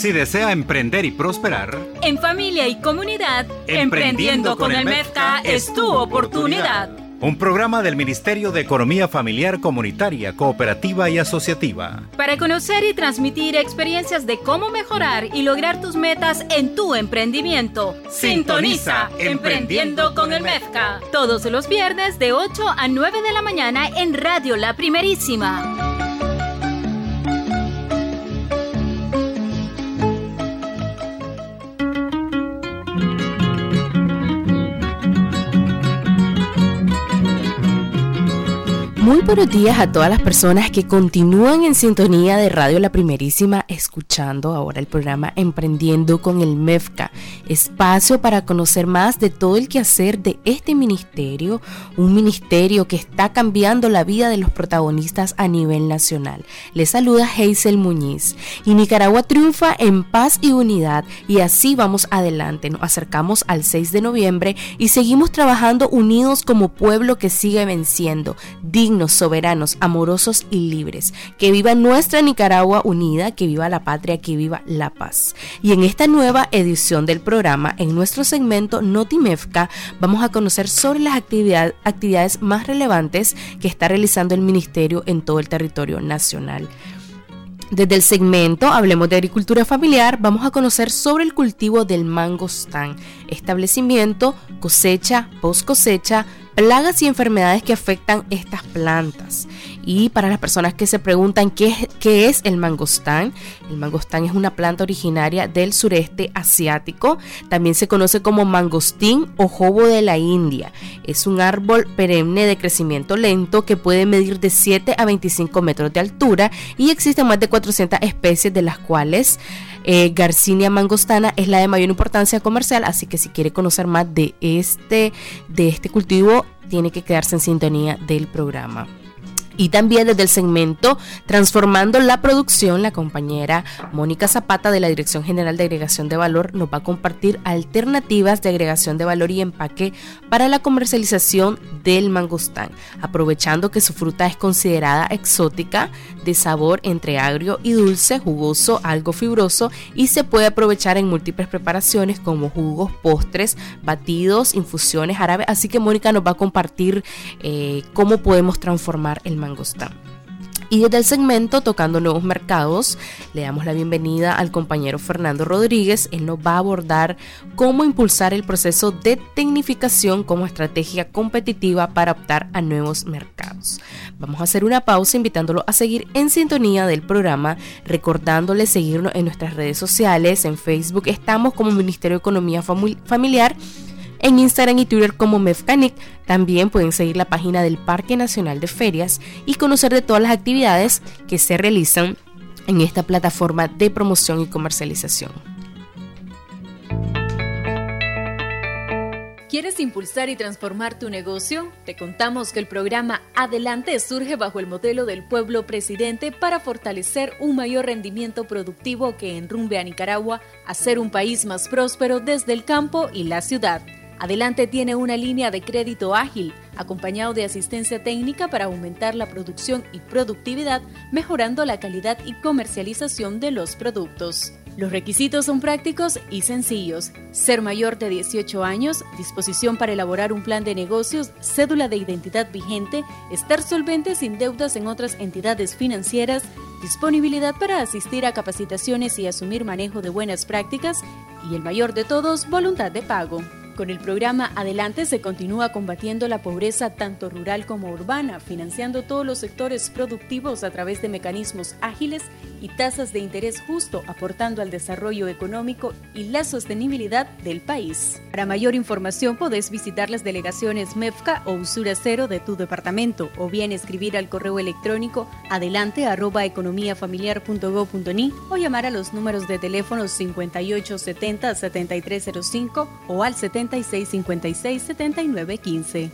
Si desea emprender y prosperar, en familia y comunidad, Emprendiendo con el MEFCA es tu oportunidad. Un programa del Ministerio de Economía Familiar, Comunitaria, Cooperativa y Asociativa. Para conocer y transmitir experiencias de cómo mejorar y lograr tus metas en tu emprendimiento. Sintoniza Emprendiendo con el MEFCA. Todos los viernes de 8 a 9 de la mañana en Radio La Primerísima. Muy buenos días a todas las personas que continúan en sintonía de Radio La Primerísima, escuchando ahora el programa Emprendiendo con el MEFCA, espacio para conocer más de todo el quehacer de este ministerio, un ministerio que está cambiando la vida de los protagonistas a nivel nacional. Les saluda Hazel Muñiz. Y Nicaragua triunfa en paz y unidad, y así vamos adelante. Nos acercamos al 6 de noviembre y seguimos trabajando unidos como pueblo que sigue venciendo, dignos, soberanos, amorosos y libres. Que viva nuestra Nicaragua unida, que viva la patria, que viva la paz. Y en esta nueva edición del programa, en nuestro segmento NotiMEFCA, vamos a conocer sobre las actividades más relevantes que está realizando el ministerio en todo el territorio nacional. Desde el segmento Hablemos de Agricultura Familiar, vamos a conocer sobre el cultivo del mangostán, establecimiento, cosecha, post cosecha, plagas y enfermedades que afectan estas plantas. Y para las personas que se preguntan qué es el mangostán es una planta originaria del sureste asiático. También se conoce como mangostín o jobo de la India. Es un árbol perenne de crecimiento lento que puede medir de 7 a 25 metros de altura y existen más de 400 especies, de las cuales Garcinia mangostana es la de mayor importancia comercial, así que si quiere conocer más de este cultivo, tiene que quedarse en sintonía del programa. Y también desde el segmento Transformando la Producción, la compañera Mónica Zapata de la Dirección General de Agregación de Valor nos va a compartir alternativas de agregación de valor y empaque para la comercialización del mangostán, aprovechando que su fruta es considerada exótica, de sabor entre agrio y dulce, jugoso, algo fibroso, y se puede aprovechar en múltiples preparaciones como jugos, postres, batidos, infusiones, jarabes. Así que Mónica nos va a compartir cómo podemos transformar el mangostán. Y desde el segmento Tocando Nuevos Mercados, le damos la bienvenida al compañero Fernando Rodríguez. Él nos va a abordar cómo impulsar el proceso de tecnificación como estrategia competitiva para optar a nuevos mercados. Vamos a hacer una pausa invitándolo a seguir en sintonía del programa, recordándole seguirnos en nuestras redes sociales. En Facebook estamos como Ministerio de Economía Familiar, en Instagram y Twitter como MEFCANIC. También pueden seguir la página del Parque Nacional de Ferias y conocer de todas las actividades que se realizan en esta plataforma de promoción y comercialización. ¿Quieres impulsar y transformar tu negocio? Te contamos que el programa Adelante surge bajo el modelo del pueblo presidente para fortalecer un mayor rendimiento productivo que enrumbe a Nicaragua a ser un país más próspero desde el campo y la ciudad. Adelante tiene una línea de crédito ágil, acompañado de asistencia técnica para aumentar la producción y productividad, mejorando la calidad y comercialización de los productos. Los requisitos son prácticos y sencillos: ser mayor de 18 años, disposición para elaborar un plan de negocios, cédula de identidad vigente, estar solvente sin deudas en otras entidades financieras, disponibilidad para asistir a capacitaciones y asumir manejo de buenas prácticas, y el mayor de todos, voluntad de pago. Con el programa Adelante se continúa combatiendo la pobreza tanto rural como urbana, financiando todos los sectores productivos a través de mecanismos ágiles y tasas de interés justo, aportando al desarrollo económico y la sostenibilidad del país. Para mayor información podés visitar las delegaciones MEFCA o Usura Cero de tu departamento, o bien escribir al correo electrónico adelante@economiafamiliar.gov.ni o llamar a los números de teléfono 5870-7305 o al 7656-7915.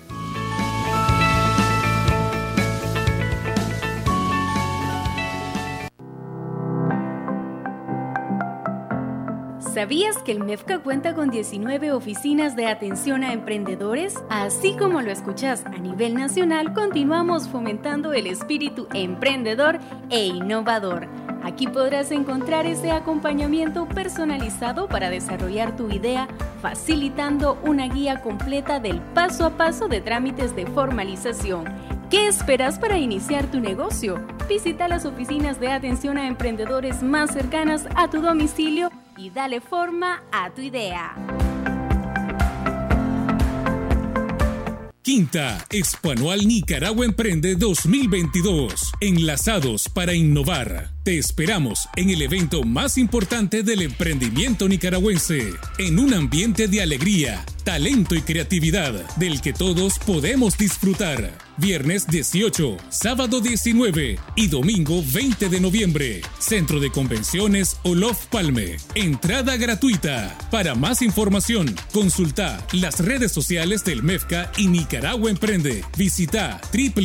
¿Sabías que el MEFCA cuenta con 19 oficinas de atención a emprendedores? Así como lo escuchás, a nivel nacional continuamos fomentando el espíritu emprendedor e innovador. Aquí podrás encontrar ese acompañamiento personalizado para desarrollar tu idea, facilitando una guía completa del paso a paso de trámites de formalización. ¿Qué esperas para iniciar tu negocio? Visita las oficinas de atención a emprendedores más cercanas a tu domicilio y dale forma a tu idea. Quinta Expo Anual Nicaragua Emprende 2022. Enlazados para innovar. Te esperamos en el evento más importante del emprendimiento nicaragüense, en un ambiente de alegría, talento y creatividad, del que todos podemos disfrutar. Viernes 18, sábado 19 y domingo 20 de noviembre. Centro de Convenciones Olof Palme. Entrada gratuita. Para más información, consulta las redes sociales del MEFCA y Nicaragua Emprende. Visita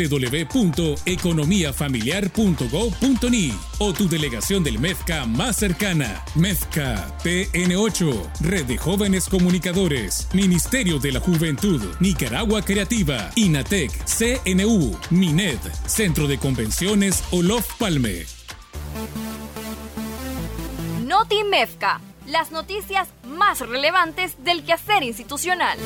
www.economiafamiliar.gov.ni o tu delegación del MEFCA más cercana. MEFCA PN8, Red de Jóvenes Comunicadores, Ministerio de la Juventud, Nicaragua Creativa, INATEC, CNU, MINED, Centro de Convenciones Olof Palme. Noti MEFCA, las noticias más relevantes del quehacer institucional.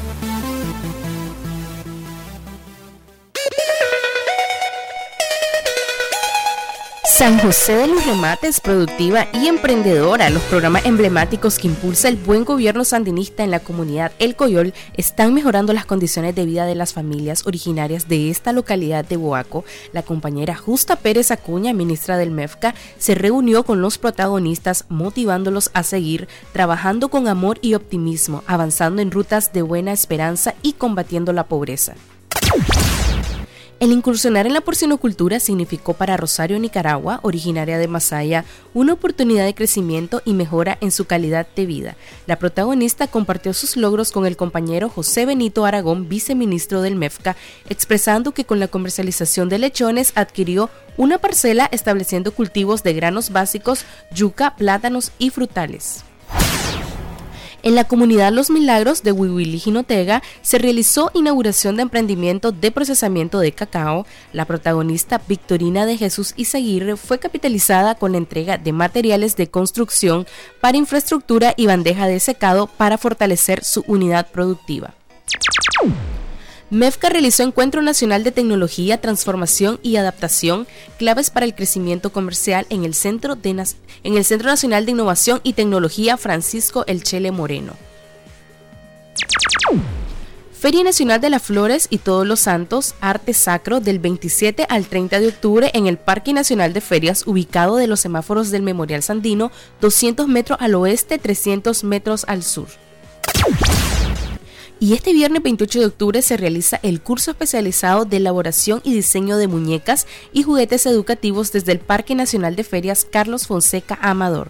San José de los Remates, productiva y emprendedora. Los programas emblemáticos que impulsa el buen gobierno sandinista en la comunidad El Coyol están mejorando las condiciones de vida de las familias originarias de esta localidad de Boaco. La compañera Justa Pérez Acuña, ministra del MEFCA, se reunió con los protagonistas motivándolos a seguir trabajando con amor y optimismo, avanzando en rutas de buena esperanza y combatiendo la pobreza. El incursionar en la porcinocultura significó para Rosario, Nicaragua, originaria de Masaya, una oportunidad de crecimiento y mejora en su calidad de vida. La protagonista compartió sus logros con el compañero José Benito Aragón, viceministro del MEFCA, expresando que con la comercialización de lechones adquirió una parcela estableciendo cultivos de granos básicos, yuca, plátanos y frutales. En la comunidad Los Milagros de Huihuilí, Jinotega, se realizó inauguración de emprendimiento de procesamiento de cacao. La protagonista Victorina de Jesús Izaguirre fue capitalizada con la entrega de materiales de construcción para infraestructura y bandeja de secado para fortalecer su unidad productiva. MEFCA realizó Encuentro Nacional de Tecnología, Transformación y Adaptación, claves para el crecimiento comercial en el Centro Nacional de Innovación y Tecnología Francisco El Chele Moreno. Feria Nacional de las Flores y Todos los Santos, Arte Sacro, del 27 al 30 de octubre en el Parque Nacional de Ferias, ubicado de los semáforos del Memorial Sandino, 200 metros al oeste, 300 metros al sur. Y este viernes 28 de octubre se realiza el curso especializado de elaboración y diseño de muñecas y juguetes educativos desde el Parque Nacional de Ferias Carlos Fonseca Amador.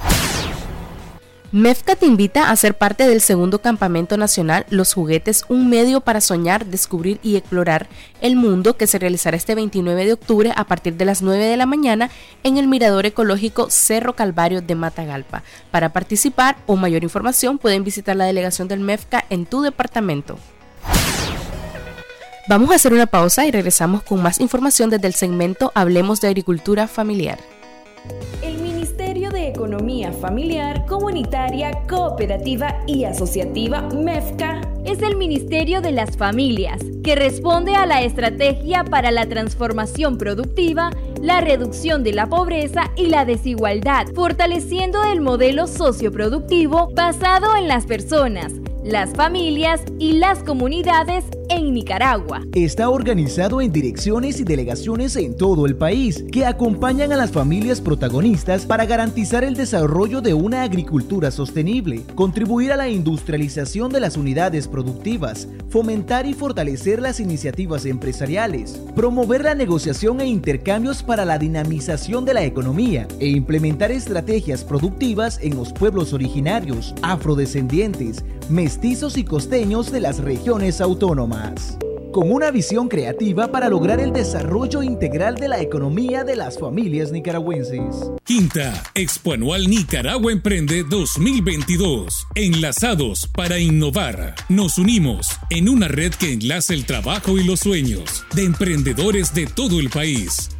MEFCA te invita a ser parte del segundo campamento nacional Los Juguetes, un medio para soñar, descubrir y explorar el mundo, que se realizará este 29 de octubre a partir de las 9 de la mañana en el Mirador Ecológico Cerro Calvario de Matagalpa. Para participar o mayor información pueden visitar la delegación del MEFCA en tu departamento. Vamos a hacer una pausa y regresamos con más información desde el segmento Hablemos de Agricultura Familiar. El Ministerio de Economía Familiar, Comunitaria, Cooperativa y Asociativa MEFCA es el Ministerio de las Familias, que responde a la estrategia para la transformación productiva, la reducción de la pobreza y la desigualdad, fortaleciendo el modelo socioproductivo basado en las personas, las familias y las comunidades en Nicaragua. Está organizado en direcciones y delegaciones en todo el país que acompañan a las familias protagonistas para garantizar el desarrollo de una agricultura sostenible, contribuir a la industrialización de las unidades productivas, fomentar y fortalecer las iniciativas empresariales, promover la negociación e intercambios para la dinamización de la economía e implementar estrategias productivas en los pueblos originarios, afrodescendientes, mestizos y costeños de las regiones autónomas, con una visión creativa para lograr el desarrollo integral de la economía de las familias nicaragüenses. Quinta Expo Anual Nicaragua Emprende 2022. Enlazados para innovar. Nos unimos en una red que enlaza el trabajo y los sueños de emprendedores de todo el país.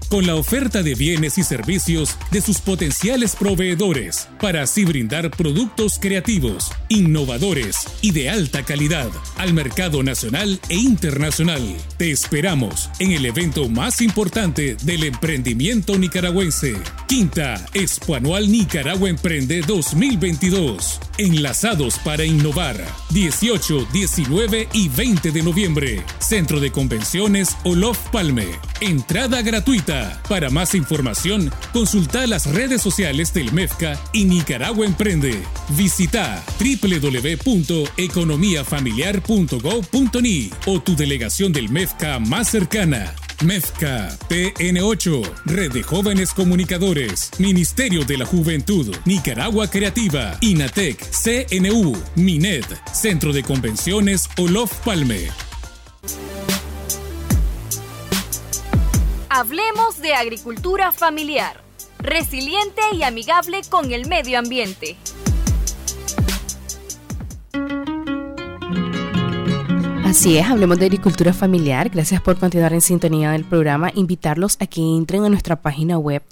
con la oferta de bienes y servicios de sus potenciales proveedores para así brindar productos creativos, innovadores y de alta calidad al mercado nacional e internacional. Te esperamos en el evento más importante del emprendimiento nicaragüense, Quinta Expo Anual Nicaragua Emprende 2022. Enlazados para innovar, 18, 19 y 20 de noviembre. Centro de Convenciones Olof Palme. Entrada gratuita. Para más información, consulta las redes sociales del MEFCA y Nicaragua Emprende. Visita www.economiafamiliar.gov.ni o tu delegación del MEFCA más cercana. MEFCA, PN8, Red de Jóvenes Comunicadores, Ministerio de la Juventud, Nicaragua Creativa, INATEC, CNU, MINED, Centro de Convenciones Olof Palme. Hablemos de agricultura familiar, resiliente y amigable con el medio ambiente. Así es, hablemos de agricultura familiar. Gracias por continuar en sintonía del programa. Invitarlos a que entren a nuestra página web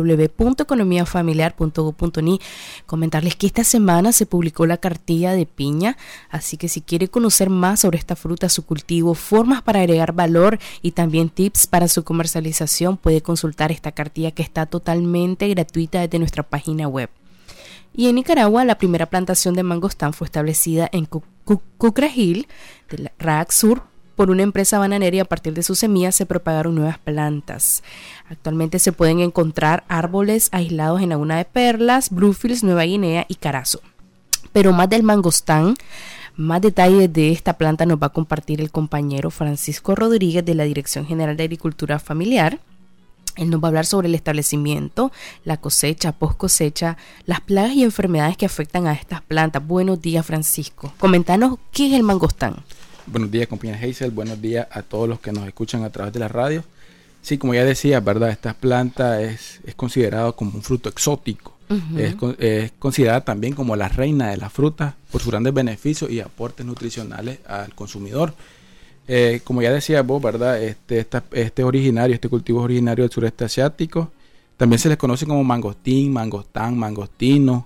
www.economiafamiliar.gov.ni. Comentarles que esta semana se publicó la cartilla de piña, así que si quiere conocer más sobre esta fruta, su cultivo, formas para agregar valor y también tips para su comercialización, puede consultar esta cartilla que está totalmente gratuita desde nuestra página web. Y en Nicaragua, la primera plantación de mangostán fue establecida en Cucragil, de la RAC Sur, por una empresa bananera, y a partir de sus semillas se propagaron nuevas plantas. Actualmente se pueden encontrar árboles aislados en Laguna de Perlas, Bluefields, Nueva Guinea y Carazo. Pero más del mangostán, más detalles de esta planta nos va a compartir el compañero Francisco Rodríguez de la Dirección General de Agricultura Familiar. Él nos va a hablar sobre el establecimiento, la cosecha, post cosecha, las plagas y enfermedades que afectan a estas plantas. Buenos días, Francisco. Comentanos, ¿qué es el mangostán? Buenos días, compañera Hazel. Buenos días a todos los que nos escuchan a través de la radio. Sí, como ya decía, ¿verdad? Esta planta es considerada como un fruto exótico. Uh-huh. Es considerada también como la reina de las frutas por sus grandes beneficios y aportes nutricionales al consumidor. Como ya decía vos, ¿verdad? Este cultivo es originario del sureste asiático. También se les conoce como mangostín, mangostán, mangostino,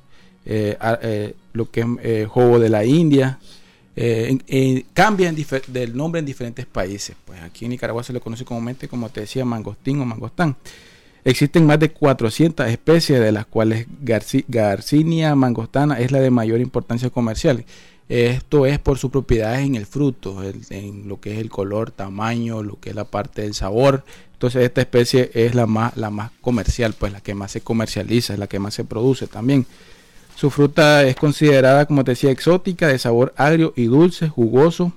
lo que es jobo de la India. Cambia del nombre en diferentes países. Pues aquí en Nicaragua se le conoce comúnmente, como te decía, mangostín o mangostán. Existen más de 400 especies, de las cuales Garcinia mangostana es la de mayor importancia comercial. Esto es por sus propiedades en el fruto, en lo que es el color, tamaño, lo que es la parte del sabor. Entonces esta especie es la más comercial, pues la que más se comercializa, es la que más se produce también. Su fruta es considerada, como te decía, exótica, de sabor agrio y dulce, jugoso,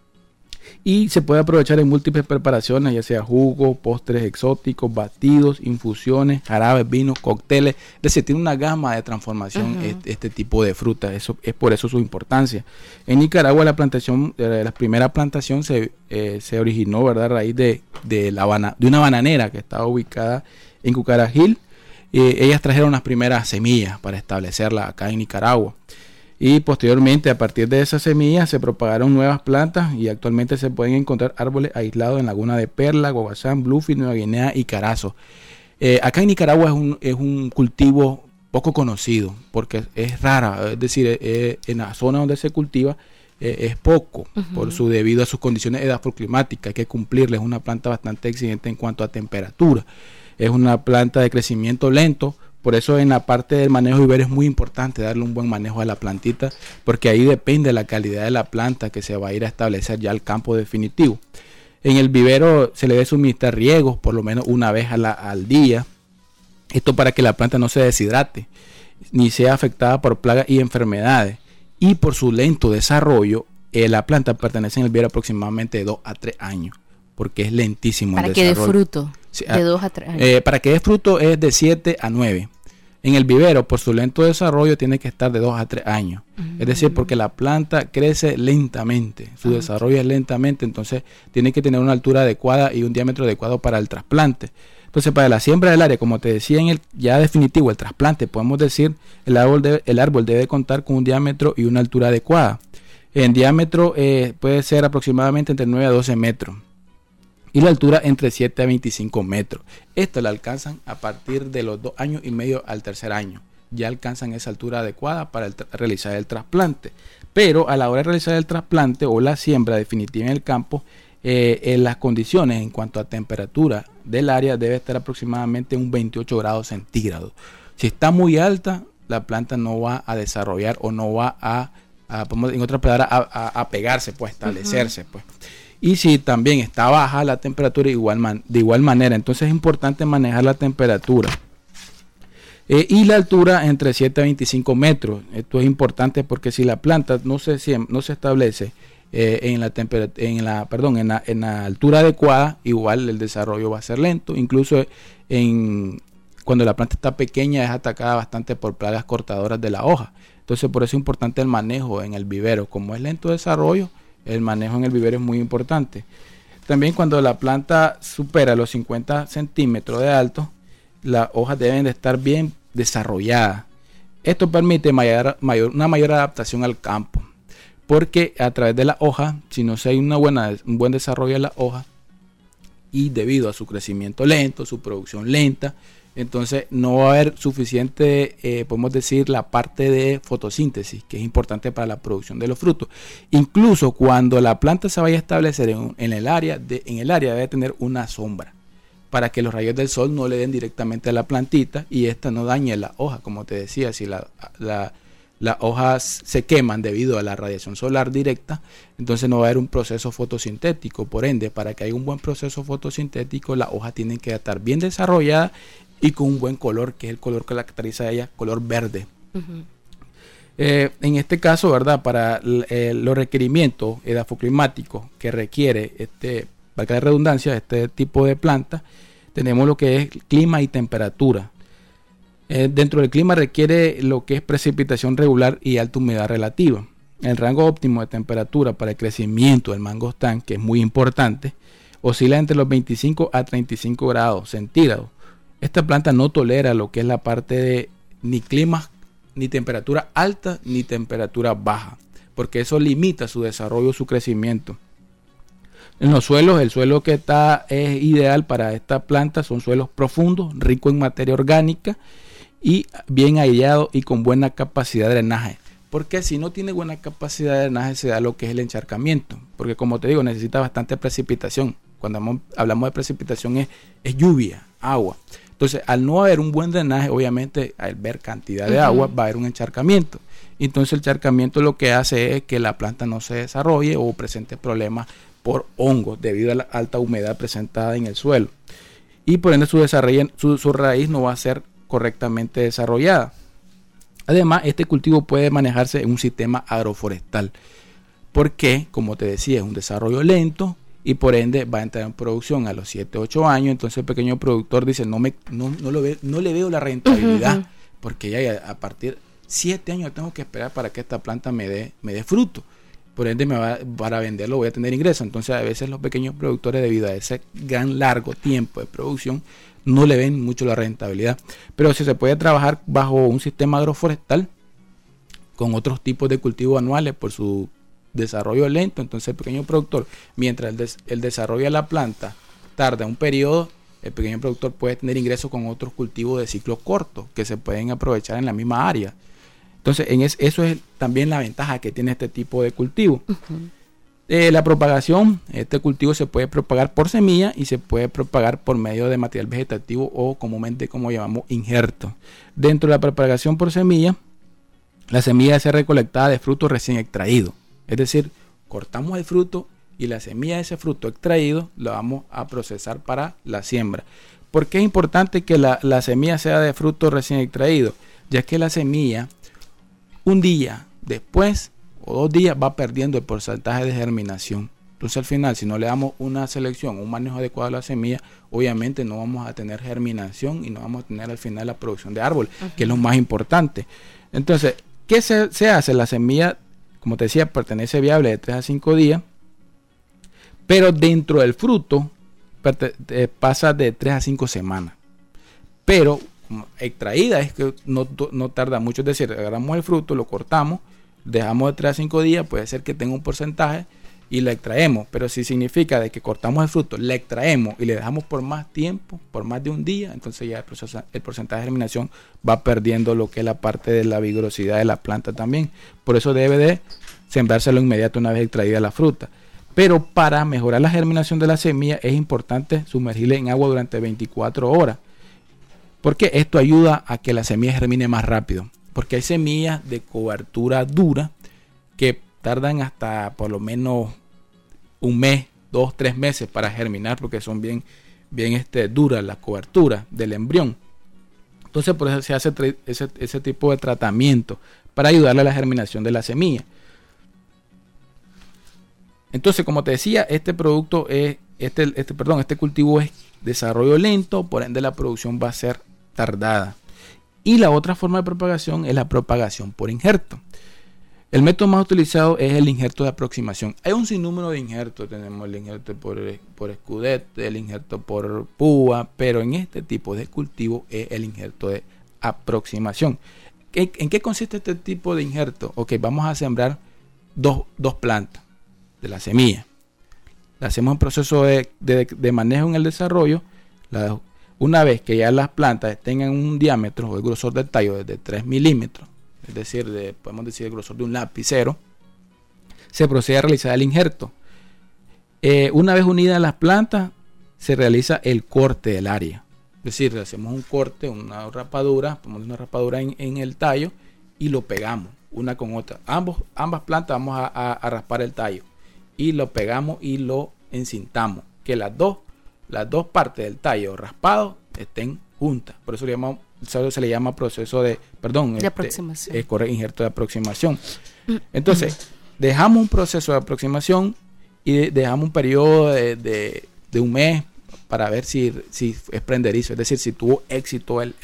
y se puede aprovechar en múltiples preparaciones, ya sea jugo, postres exóticos, batidos, infusiones, jarabes, vinos, cócteles. Es decir, tiene una gama de transformación. Uh-huh. este tipo de fruta. Eso es por eso su importancia. En Nicaragua la primera plantación se originó, ¿verdad?, a raíz de una bananera que estaba ubicada en Cucragil. Ellas trajeron las primeras semillas para establecerla acá en Nicaragua. Y posteriormente, a partir de esas semillas, se propagaron nuevas plantas y actualmente se pueden encontrar árboles aislados en Laguna de Perla, Guaguasán, Bluefield, Nueva Guinea y Carazo. Acá en Nicaragua es un cultivo poco conocido porque es rara, es decir, en la zona donde se cultiva es poco, uh-huh, debido a sus condiciones edafoclimáticas. Hay que cumplirle, es una planta bastante exigente en cuanto a temperatura. Es una planta de crecimiento lento. Por eso en la parte del manejo de vivero es muy importante darle un buen manejo a la plantita, porque ahí depende la calidad de la planta que se va a ir a establecer ya al campo definitivo. En el vivero se le debe suministrar riegos por lo menos una vez al día. Esto para que la planta no se deshidrate, ni sea afectada por plagas y enfermedades. Y por su lento desarrollo, la planta pertenece en el vivero aproximadamente de 2 a 3 años, porque es lentísimo el desarrollo. Para que dé fruto, sí, de 2 a 3 años. Para que dé fruto es de 7 a 9. En el vivero, por su lento desarrollo, tiene que estar de 2 a 3 años. Uh-huh. Es decir, porque la planta crece lentamente, su desarrollo es lentamente, entonces tiene que tener una altura adecuada y un diámetro adecuado para el trasplante. Entonces, para la siembra del área, como te decía en el ya definitivo, el trasplante, podemos decir, el árbol debe contar con un diámetro y una altura adecuada. En diámetro puede ser aproximadamente entre 9 a 12 metros. y la altura entre 7 a 25 metros. Esto la alcanzan a partir de los 2 años y medio al tercer año. Ya alcanzan esa altura adecuada para realizar el trasplante. Pero a la hora de realizar el trasplante o la siembra definitiva en el campo, en las condiciones en cuanto a temperatura del área debe estar aproximadamente un 28 grados centígrados. Si está muy alta, la planta no va a desarrollar o no va en otras palabras, a pegarse, pues, establecerse, pues. Y si también está baja la temperatura, de igual manera. Entonces es importante manejar la temperatura. Y la altura entre 7 a 25 metros. Esto es importante porque si la planta no se establece en la altura adecuada, igual el desarrollo va a ser lento. Incluso cuando la planta está pequeña es atacada bastante por plagas cortadoras de la hoja. Entonces por eso es importante el manejo en el vivero. Como es lento desarrollo, el manejo en el vivero es muy importante. También cuando la planta supera los 50 centímetros de alto, las hojas deben de estar bien desarrolladas. Esto permite una mayor adaptación al campo, porque a través de la hoja, si no se hay un buen desarrollo de la hoja, y debido a su crecimiento lento, su producción lenta, entonces no va a haber suficiente, podemos decir, la parte de fotosíntesis, que es importante para la producción de los frutos. Incluso cuando la planta se vaya a establecer en el área debe tener una sombra, para que los rayos del sol no le den directamente a la plantita y esta no dañe la hoja. Como te decía, si las hojas se queman debido a la radiación solar directa, entonces no va a haber un proceso fotosintético. Por ende, para que haya un buen proceso fotosintético, las hojas tienen que estar bien desarrolladas y con un buen color, que es el color que la caracteriza a ella, color verde. En este caso, ¿verdad? Para los requerimientos edafoclimáticos que requiere valga la redundancia, este tipo de planta, tenemos lo que es clima y temperatura. Dentro del clima requiere lo que es precipitación regular y alta humedad relativa. El rango óptimo de temperatura para el crecimiento del mangostán, que es muy importante, oscila entre los 25 a 35 grados centígrados. Esta planta no tolera lo que es la parte de ni clima, ni temperatura alta, ni temperatura baja, porque eso limita su desarrollo, su crecimiento. En los suelos, el suelo que es ideal para esta planta son suelos profundos, ricos en materia orgánica y bien aireados y con buena capacidad de drenaje. Porque si no tiene buena capacidad de drenaje se da lo que es el encharcamiento. Porque como te digo, necesita bastante precipitación. Cuando hablamos de precipitación es lluvia, agua. Entonces, al no haber un buen drenaje, obviamente, al ver cantidad de agua, va a haber un encharcamiento. Entonces, el encharcamiento lo que hace es que la planta no se desarrolle o presente problemas por hongos debido a la alta humedad presentada en el suelo. Y por ende, su raíz no va a ser correctamente desarrollada. Además, este cultivo puede manejarse en un sistema agroforestal. Porque, como te decía, es un desarrollo lento. Y por ende va a entrar en producción a los 7, 8 años. Entonces el pequeño productor dice, no le veo la rentabilidad. Porque ya a partir de 7 años tengo que esperar para que esta planta me dé fruto. Por ende para venderlo voy a tener ingresos. Entonces a veces los pequeños productores, debido a ese gran largo tiempo de producción, no le ven mucho la rentabilidad. Pero si se puede trabajar bajo un sistema agroforestal con otros tipos de cultivos anuales por su desarrollo lento, entonces el pequeño productor, mientras el desarrollo de la planta tarda un periodo, el pequeño productor puede tener ingresos con otros cultivos de ciclo corto que se pueden aprovechar en la misma área. Entonces eso es también la ventaja que tiene este tipo de cultivo. La propagación, este cultivo se puede propagar por semilla y se puede propagar por medio de material vegetativo o comúnmente como llamamos injerto. Dentro de la propagación por semilla, la semilla debe ser recolectada de fruto recién extraído. Es decir, cortamos el fruto y la semilla de ese fruto extraído la vamos a procesar para la siembra. ¿Por qué es importante que la semilla sea de fruto recién extraído? Ya que la semilla, un día después o 2 días, va perdiendo el porcentaje de germinación. Entonces al final, si no le damos una selección, un manejo adecuado a la semilla, obviamente no vamos a tener germinación y no vamos a tener al final la producción de árbol, que es lo más importante. Entonces, ¿qué se hace? La semilla, como te decía, pertenece viable de 3 a 5 días, pero dentro del fruto pasa de 3 a 5 semanas. Pero extraída es que no tarda mucho, es decir, agarramos el fruto, lo cortamos, dejamos de 3 a 5 días, puede ser que tenga un porcentaje y la extraemos, pero si significa de que cortamos el fruto, la extraemos y le dejamos por más tiempo, por más de un día, entonces ya el porcentaje de germinación va perdiendo lo que es la parte de la vigorosidad de la planta también. Por eso debe de sembrárselo inmediato una vez extraída la fruta. Pero para mejorar la germinación de la semilla es importante sumergirla en agua durante 24 horas. Porque esto ayuda a que la semilla germine más rápido. Porque hay semillas de cobertura dura que tardan hasta por lo menos un mes, 2, 3 meses para germinar, porque son bien duras las coberturas del embrión. Entonces por eso se hace ese tipo de tratamiento para ayudarle a la germinación de la semilla. Entonces, como te decía, este cultivo es desarrollo lento, por ende la producción va a ser tardada. Y la otra forma de propagación es la propagación por injerto. El método más utilizado es el injerto de aproximación. Hay un sinnúmero de injertos. Tenemos el injerto por escudete, el injerto por púa, pero en este tipo de cultivo es el injerto de aproximación. ¿En qué consiste este tipo de injerto? Ok, vamos a sembrar dos plantas de la semilla. Le hacemos un proceso de manejo en el desarrollo. Una vez que ya las plantas tengan un diámetro o el grosor del tallo de 3 milímetros, es decir, podemos decir el grosor de un lapicero, se procede a realizar el injerto. Una vez unidas las plantas, se realiza el corte del área. Es decir, le hacemos un corte, una rapadura, ponemos una rapadura en el tallo y lo pegamos una con otra. Ambas plantas vamos a raspar el tallo y lo pegamos y lo encintamos. Que las dos partes del tallo raspado estén juntas. Por eso se le llama proceso de aproximación. Injerto de aproximación. Entonces, dejamos un proceso de aproximación y dejamos un periodo de un mes para ver si es prenderizo, es decir, si tuvo éxito el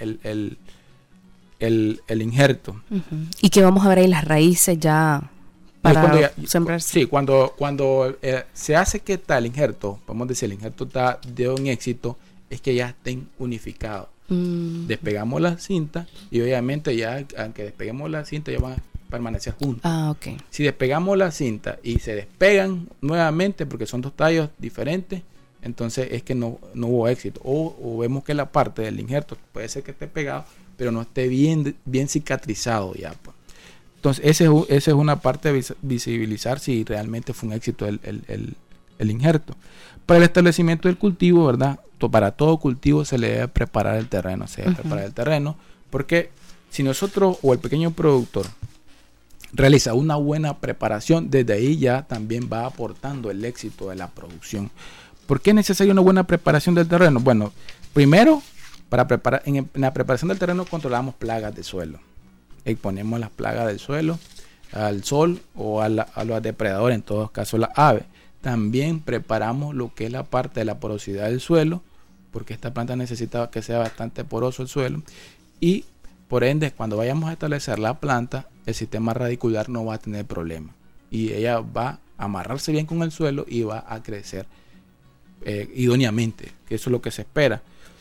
injerto. Y que vamos a ver ahí las raíces ya para sembrarse. Sí, cuando se hace que está el injerto, podemos decir el injerto dio un éxito, es que ya estén unificados. Despegamos la cinta y obviamente ya, aunque despeguemos la cinta, ya van a permanecer juntos. Okay. Si despegamos la cinta y se despegan nuevamente porque son dos tallos diferentes, entonces es que no hubo éxito. O vemos que la parte del injerto puede ser que esté pegado, pero no esté bien cicatrizado ya. Pues. Entonces esa es una parte de visibilizar si realmente fue un éxito el injerto. Para el establecimiento del cultivo, ¿verdad? Para todo cultivo se le debe preparar el terreno. Se debe preparar el terreno porque si nosotros o el pequeño productor realiza una buena preparación, desde ahí ya también va aportando el éxito de la producción. ¿Por qué es necesaria una buena preparación del terreno? Bueno, primero, en la preparación del terreno controlamos plagas de suelo. Exponemos las plagas del suelo al sol o a los depredadores, en todos casos las aves. También preparamos lo que es la parte de la porosidad del suelo, porque esta planta necesita que sea bastante poroso el suelo. Y por ende, cuando vayamos a establecer la planta, el sistema radicular no va a tener problema. Y ella va a amarrarse bien con el suelo y va a crecer idóneamente, que eso es lo que se espera.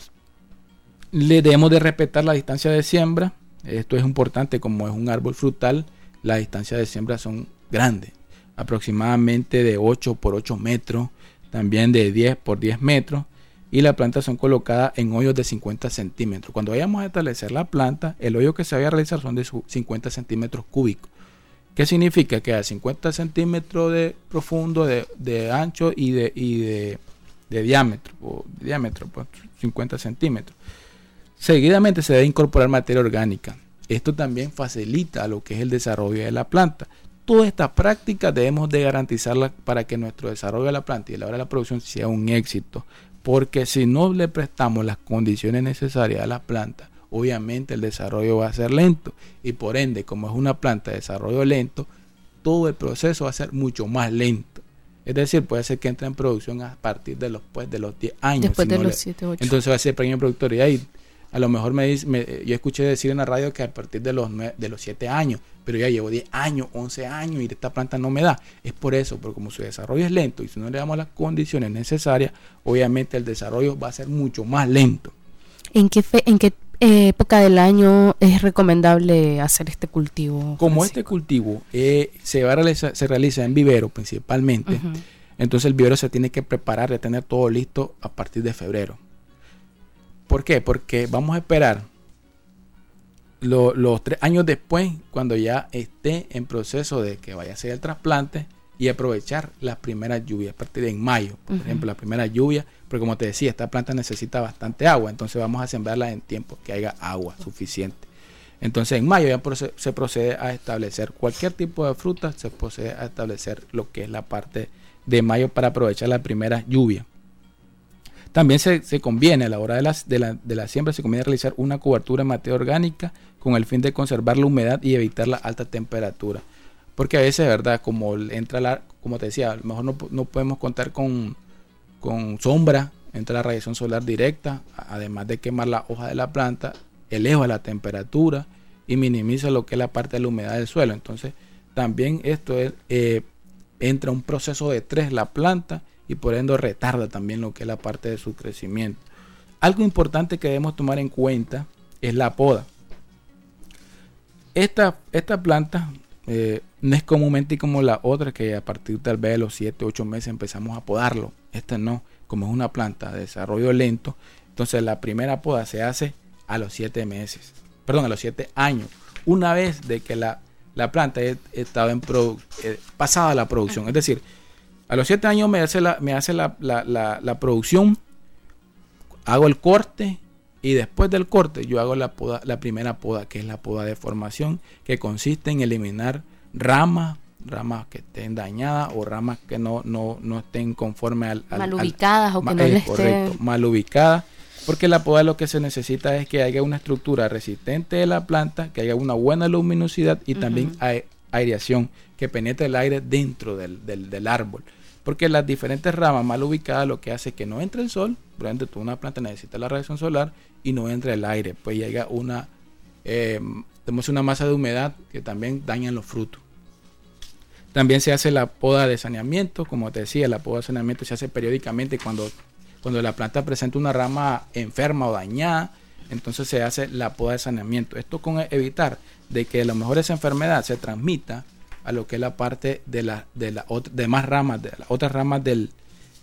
Le debemos de respetar la distancia de siembra. Esto es importante, como es un árbol frutal, las distancias de siembra son grandes, aproximadamente de 8 por 8 metros, también de 10 por 10 metros, y las plantas son colocadas en hoyos de 50 centímetros. Cuando vayamos a establecer la planta, el hoyo que se vaya a realizar son de 50 centímetros cúbicos. ¿Qué significa? Que a 50 centímetros de profundo, de ancho y de diámetro, pues 50 centímetros. Seguidamente se debe incorporar materia orgánica. Esto también facilita lo que es el desarrollo de la planta. Todas estas prácticas debemos de garantizarlas para que nuestro desarrollo de la planta y a la hora de la producción sea un éxito. Porque si no le prestamos las condiciones necesarias a la planta, obviamente el desarrollo va a ser lento. Y por ende, como es una planta de desarrollo lento, todo el proceso va a ser mucho más lento. Es decir, puede ser que entre en producción a partir de los 10 años. Después de los 7, 8. Entonces va a ser pequeño productor. Y ahí, a lo mejor yo escuché decir en la radio que a partir de los 7 años, pero ya llevo 10 años, 11 años y esta planta no me da. Es por eso, porque como su desarrollo es lento y si no le damos las condiciones necesarias, obviamente el desarrollo va a ser mucho más lento. ¿En qué época del año es recomendable hacer este cultivo? Como este cultivo se realiza en vivero principalmente, entonces el vivero se tiene que preparar y tener todo listo a partir de febrero. ¿Por qué? Porque vamos a esperar los 3 años después, cuando ya esté en proceso de que vaya a ser el trasplante, y aprovechar las primeras lluvias a partir de en mayo, por ejemplo, la primera lluvia, porque como te decía, esta planta necesita bastante agua, entonces vamos a sembrarla en tiempo que haya agua suficiente. Entonces en mayo ya se procede a establecer cualquier tipo de fruta, se procede a establecer lo que es la parte de mayo para aprovechar la primera lluvia. También se conviene a la hora de la siembra, se conviene realizar una cobertura en materia orgánica con el fin de conservar la humedad y evitar la alta temperatura. Porque a veces, ¿verdad? Como te decía, a lo mejor no podemos contar con sombra, entra la radiación solar directa, además de quemar la hoja de la planta, eleva la temperatura y minimiza lo que es la parte de la humedad del suelo. Entonces, también esto entra un proceso de estrés la planta y por ende retarda también lo que es la parte de su crecimiento. Algo importante que debemos tomar en cuenta es la poda. Esta planta no es comúnmente como la otra, que a partir tal vez de los 7 u 8 meses empezamos a podarlo. Esta no, como es una planta de desarrollo lento, entonces la primera poda se hace a los 7 meses, perdón, a los 7 años, una vez de que la planta estaba pasada la producción. Es decir, a los 7 años me hace la producción, hago el corte, y después del corte yo hago la primera poda, que es la poda de formación, que consiste en eliminar ramas que estén dañadas o ramas que no estén conforme mal ubicadas o que no les estén mal ubicadas, porque la poda lo que se necesita es que haya una estructura resistente de la planta, que haya una buena luminosidad y también aireación, que penetre el aire dentro del árbol. Porque las diferentes ramas mal ubicadas lo que hace es que no entre el sol, por ejemplo, una planta necesita la radiación solar y no entra el aire, pues llega tenemos una masa de humedad que también daña los frutos. También se hace la poda de saneamiento, como te decía, la poda de saneamiento se hace periódicamente cuando la planta presenta una rama enferma o dañada, entonces se hace la poda de saneamiento. Esto con evitar de que a lo mejor esa enfermedad se transmita a lo que es la parte de las demás ramas, de las otras ramas del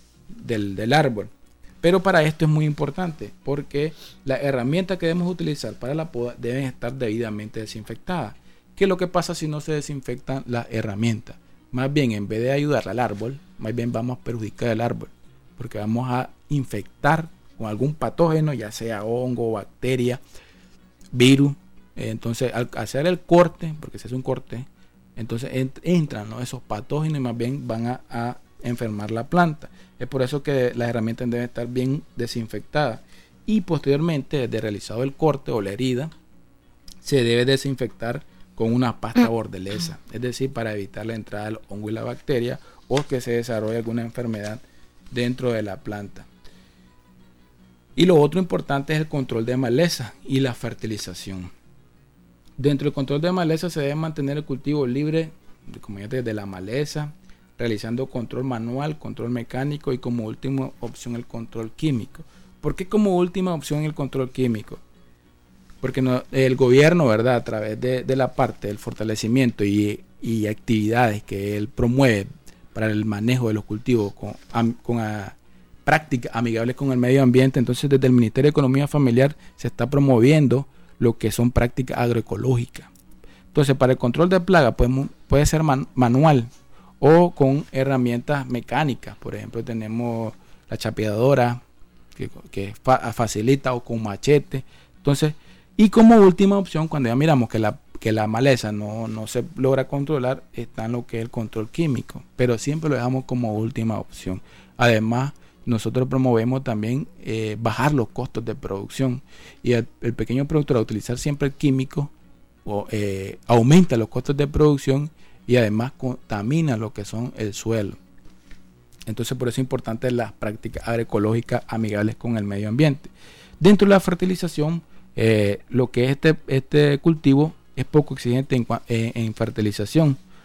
árbol. Pero para esto es muy importante, porque las herramientas que debemos utilizar para la poda deben estar debidamente desinfectadas. ¿Qué es lo que pasa si no se desinfectan las herramientas? Más bien, en vez de ayudar al árbol, más bien vamos a perjudicar al árbol, porque vamos a infectar con algún patógeno, ya sea hongo, bacteria, virus. Entonces, al hacer el corte, porque se hace un corte, entonces entran, ¿no?, esos patógenos y más bien van a enfermar la planta. Es por eso que las herramientas deben estar bien desinfectadas. Y posteriormente, de realizado el corte o la herida, se debe desinfectar con una pasta bordelesa, es decir, para evitar la entrada del hongo y la bacteria o que se desarrolle alguna enfermedad dentro de la planta. Y lo otro importante es el control de maleza y la fertilización. Dentro del control de maleza se debe mantener el cultivo libre de la maleza, realizando control manual, control mecánico y como última opción el control químico. ¿Por qué como última opción el control químico? Porque el gobierno, ¿verdad?, a través de la parte del fortalecimiento y actividades que él promueve para el manejo de los cultivos con prácticas amigables con el medio ambiente, entonces desde el Ministerio de Economía Familiar se está promoviendo lo que son prácticas agroecológicas. Entonces, para el control de plagas puede ser manual o con herramientas mecánicas. Por ejemplo, tenemos la chapeadora que facilita, o con machete. Entonces, y como última opción, cuando ya miramos que la maleza no se logra controlar, está en lo que es el control químico, pero siempre lo dejamos como última opción. Además, nosotros promovemos también bajar los costos de producción, y el pequeño productor, al utilizar siempre el químico, aumenta los costos de producción y además contamina lo que son el suelo. Entonces, por eso es importante las prácticas agroecológicas amigables con el medio ambiente. Dentro de la fertilización, lo que es este cultivo es poco exigente en fertilización.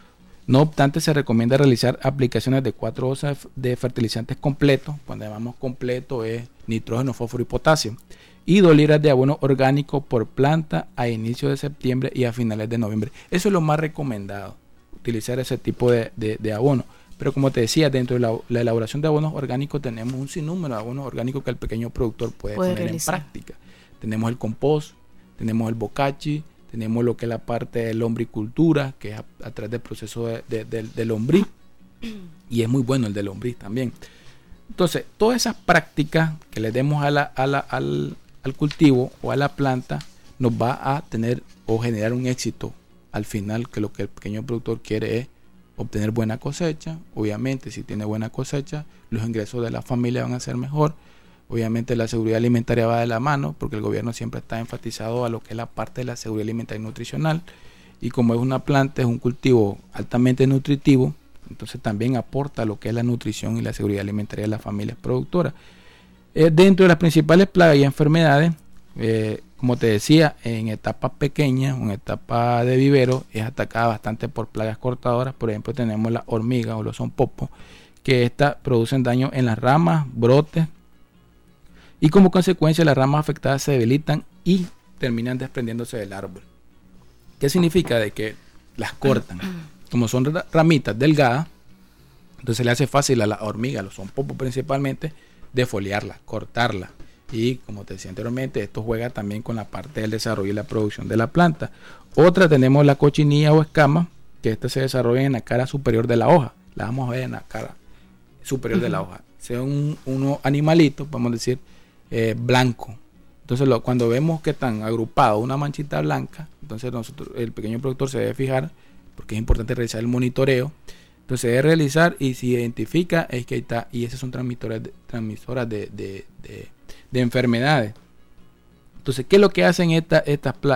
No obstante, se recomienda realizar aplicaciones de 4 dosis de fertilizantes completos. Cuando llamamos completo es nitrógeno, fósforo y potasio. Y 2 libras de abono orgánico por planta a inicio de septiembre y a finales de noviembre. Eso es lo más recomendado, utilizar ese tipo de abono. Pero como te decía, dentro de la elaboración de abonos orgánicos tenemos un sinnúmero de abonos orgánicos que el pequeño productor puede poner realizar en práctica. Tenemos el compost, tenemos el bocachi, tenemos lo que es la parte de lombricultura, que es a través del proceso de lombriz, y es muy bueno el de lombriz también. Entonces, todas esas prácticas que le demos al cultivo o a la planta nos va a tener o generar un éxito al final, que lo que el pequeño productor quiere es obtener buena cosecha. Obviamente, si tiene buena cosecha, los ingresos de la familia van a ser mejor. Obviamente la seguridad alimentaria va de la mano, porque el gobierno siempre está enfatizado a lo que es la parte de la seguridad alimentaria y nutricional, y como es una planta, es un cultivo altamente nutritivo, entonces también aporta lo que es la nutrición y la seguridad alimentaria de las familias productoras. Dentro de las principales plagas y enfermedades, como te decía, en etapas pequeñas, en etapa de vivero, es atacada bastante por plagas cortadoras. Por ejemplo, tenemos la hormiga o los zompopos, que estas producen daño en las ramas, brotes, y como consecuencia las ramas afectadas se debilitan y terminan desprendiéndose del árbol. ¿Qué significa? De que las cortan. Como son ramitas delgadas, entonces le hace fácil a la hormiga, los zompopos principalmente, defoliarlas, cortarlas. Y como te decía anteriormente, esto juega también con la parte del desarrollo y la producción de la planta. Otra, tenemos la cochinilla o escama, que esta se desarrolla en la cara superior de la hoja. La vamos a ver en la cara superior de la hoja. Son unos animalitos, podemos decir, blanco. Entonces cuando vemos que están agrupados una manchita blanca, entonces el pequeño productor se debe fijar, porque es importante realizar el monitoreo. Entonces debe realizar, y si identifica, es que ahí está, y esas son transmisoras de enfermedades. Entonces, ¿qué es lo que hacen esta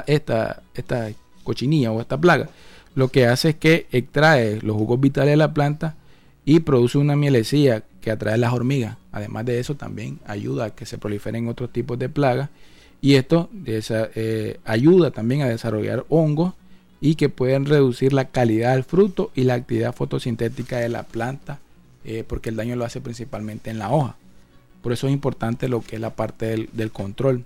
cochinilla o esta plaga? Lo que hace es que extrae los jugos vitales de la planta y produce una mielecía que atrae las hormigas. Además de eso, también ayuda a que se proliferen otros tipos de plagas, y esto ayuda también a desarrollar hongos y que pueden reducir la calidad del fruto y la actividad fotosintética de la planta, porque el daño lo hace principalmente en la hoja. Por eso es importante lo que es la parte del control.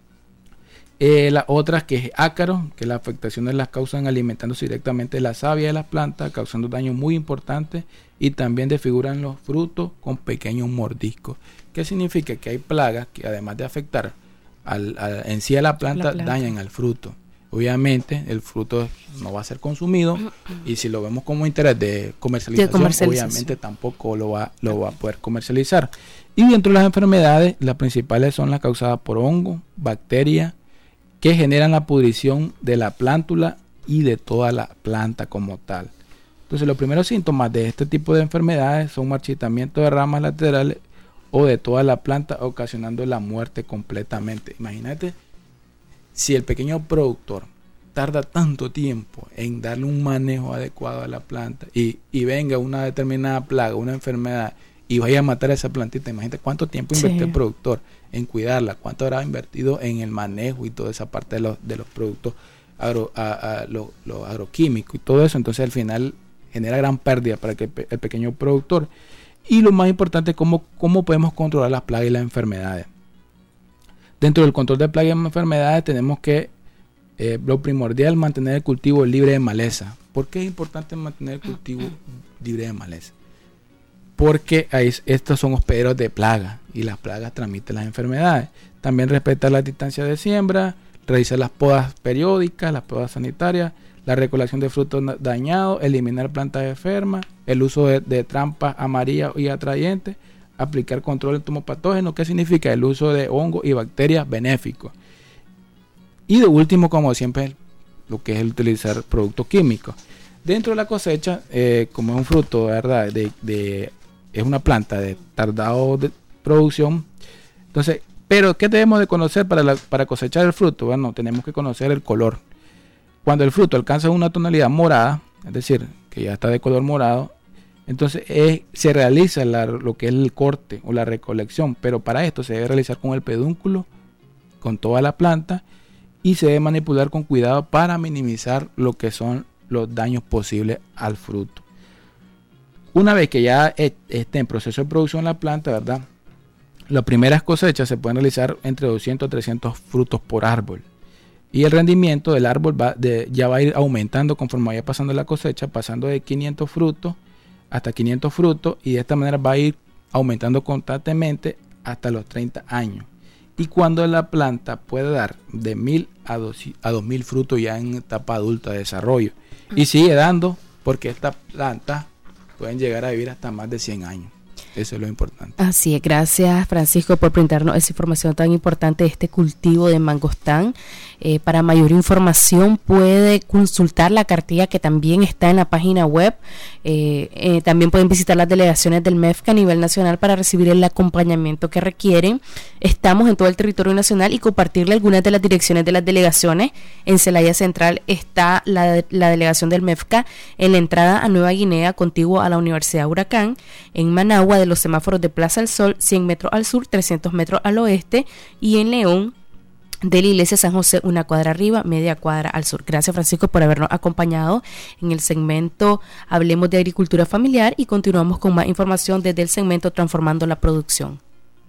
La otra, que es ácaro, que las afectaciones las causan alimentándose directamente la savia de las plantas, causando daños muy importantes, y también desfiguran los frutos con pequeños mordiscos. ¿Qué significa? Que hay plagas que, además de afectar en sí a la planta, dañan al fruto. Obviamente el fruto no va a ser consumido, y si lo vemos como interés de comercialización, obviamente tampoco lo va a poder comercializar. Y dentro de las enfermedades, las principales son las causadas por hongos, bacterias, que generan la pudrición de la plántula y de toda la planta como tal. Entonces, los primeros síntomas de este tipo de enfermedades son marchitamiento de ramas laterales o de toda la planta, ocasionando la muerte completamente. Imagínate si el pequeño productor tarda tanto tiempo en darle un manejo adecuado a la planta, y venga una determinada plaga, una enfermedad, y vaya a matar a esa plantita. Imagínate cuánto tiempo invirtió el productor en cuidarla, cuánto habrá invertido en el manejo y toda esa parte de los productos los agroquímicos y todo eso. Entonces al final genera gran pérdida para el pequeño productor. Y lo más importante es cómo podemos controlar las plagas y las enfermedades. Dentro del control de plagas y enfermedades tenemos que lo primordial, mantener el cultivo libre de maleza. ¿Por qué es importante mantener el cultivo libre de maleza? Porque estos son hospederos de plagas, y las plagas transmiten las enfermedades. También respetar la distancia de siembra, realizar las podas periódicas, las podas sanitarias, la recolección de frutos dañados, eliminar plantas enfermas, el uso de trampas amarillas y atrayentes, aplicar control entomopatógeno. ¿Qué significa? El uso de hongos y bacterias benéficos. Y de último, como siempre, lo que es el utilizar productos químicos. Dentro de la cosecha, como es un fruto, ¿verdad? Es una planta de tardado de producción. Entonces, pero ¿qué debemos de conocer para cosechar el fruto? Bueno, tenemos que conocer el color. Cuando el fruto alcanza una tonalidad morada, es decir, que ya está de color morado, entonces se realiza lo que es el corte o la recolección, pero para esto se debe realizar con el pedúnculo, con toda la planta, y se debe manipular con cuidado para minimizar lo que son los daños posibles al fruto. Una vez que ya esté en proceso de producción la planta, ¿verdad? Las primeras cosechas se pueden realizar entre 200 a 300 frutos por árbol. Y el rendimiento del árbol ya va a ir aumentando conforme vaya pasando la cosecha, pasando de 500 frutos hasta 500 frutos, y de esta manera va a ir aumentando constantemente hasta los 30 años. Y cuando la planta puede dar de 1000 a 2000 frutos ya en etapa adulta de desarrollo. Y sigue dando, porque estas plantas pueden llegar a vivir hasta más de 100 años. Eso es lo importante. Así es, gracias Francisco por brindarnos esa información tan importante de este cultivo de mangostán. Para mayor información puede consultar la cartilla que también está en la página web. También pueden visitar las delegaciones del MEFCA a nivel nacional para recibir el acompañamiento que requieren. Estamos en todo el territorio nacional y compartirle algunas de las direcciones de las delegaciones. En Celaya Central está la delegación del MEFCA en la entrada a Nueva Guinea, contiguo a la Universidad Huracán. En Managua, de los semáforos de Plaza del Sol, 100 metros al sur, 300 metros al oeste. Y en León, de la iglesia San José, una cuadra arriba, media cuadra al sur. Gracias Francisco por habernos acompañado en el segmento Hablemos de Agricultura Familiar, y continuamos con más información desde el segmento Transformando la Producción.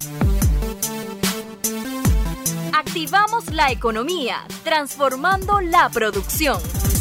Activamos la economía, transformando la producción.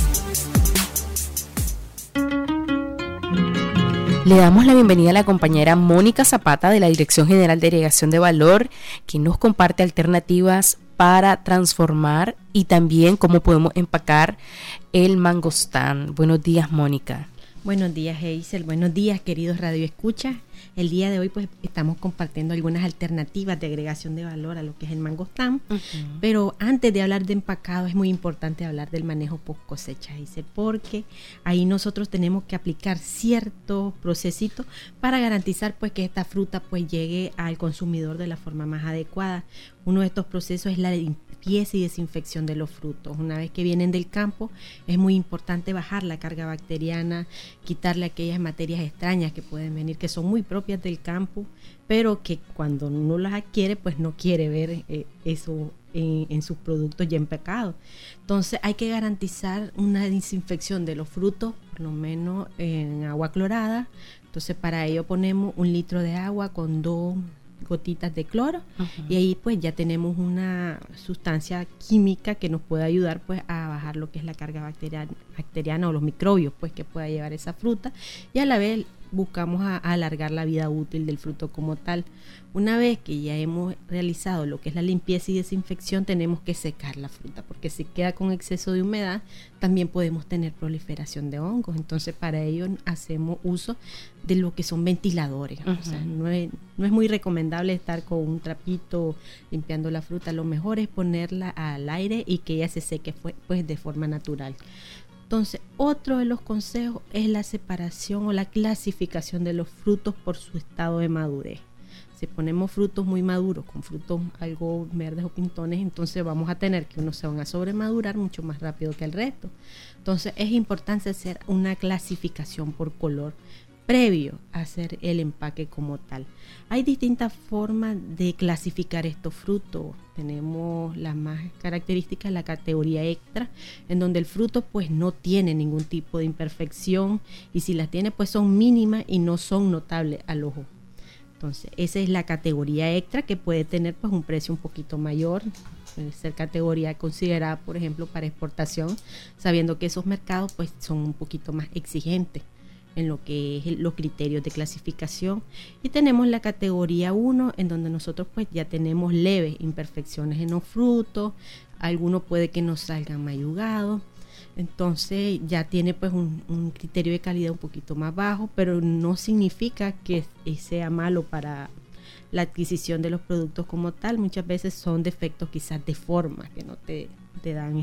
Le damos la bienvenida a la compañera Mónica Zapata de la Dirección General de Agregación de Valor, que nos comparte alternativas para transformar y también cómo podemos empacar el mangostán. Buenos días, Mónica. Buenos días, Hazel. Buenos días, queridos radioescuchas. El día de hoy pues estamos compartiendo algunas alternativas de agregación de valor a lo que es el mangostán. Pero antes de hablar de empacado es muy importante hablar del manejo post cosecha, Hazel, porque ahí nosotros tenemos que aplicar ciertos procesitos para garantizar pues que esta fruta pues llegue al consumidor de la forma más adecuada. Uno de estos procesos es la limpieza y desinfección de los frutos. Una vez que vienen del campo, es muy importante bajar la carga bacteriana, quitarle aquellas materias extrañas que pueden venir, que son muy propias del campo, pero que cuando uno las adquiere, pues no quiere ver eso en sus productos ya empacados. Entonces hay que garantizar una desinfección de los frutos, por lo menos en agua clorada. Entonces para ello ponemos 1 litro de agua con 2 gotitas de cloro, y ahí pues ya tenemos una sustancia química que nos puede ayudar pues a bajar lo que es la carga bacteriana o los microbios pues que pueda llevar esa fruta, y a la vez buscamos alargar la vida útil del fruto como tal. Una vez que ya hemos realizado lo que es la limpieza y desinfección, tenemos que secar la fruta, porque si queda con exceso de humedad también podemos tener proliferación de hongos. Entonces para ello hacemos uso de lo que son ventiladores. O sea, no es muy recomendable estar con un trapito limpiando la fruta. Lo mejor es ponerla al aire y que ella se seque pues de forma natural. Entonces, otro de los consejos es la separación o la clasificación de los frutos por su estado de madurez. Si ponemos frutos muy maduros con frutos algo verdes o pintones, entonces vamos a tener que unos se van a sobremadurar mucho más rápido que el resto. Entonces, es importante hacer una clasificación por color previo a hacer el empaque como tal. Hay distintas formas de clasificar estos frutos. Tenemos las más características, la categoría extra, en donde el fruto pues no tiene ningún tipo de imperfección, y si las tiene pues son mínimas y no son notables al ojo. Entonces esa es la categoría extra, que puede tener pues un precio un poquito mayor, puede ser categoría considerada por ejemplo para exportación, sabiendo que esos mercados pues son un poquito más exigentes en lo que es los criterios de clasificación. Y tenemos la categoría 1, en donde nosotros pues ya tenemos leves imperfecciones en los frutos, algunos puede que nos salgan mayugados, entonces ya tiene pues un criterio de calidad un poquito más bajo, pero no significa que sea malo para la adquisición de los productos como tal. Muchas veces son defectos quizás de forma que no te dan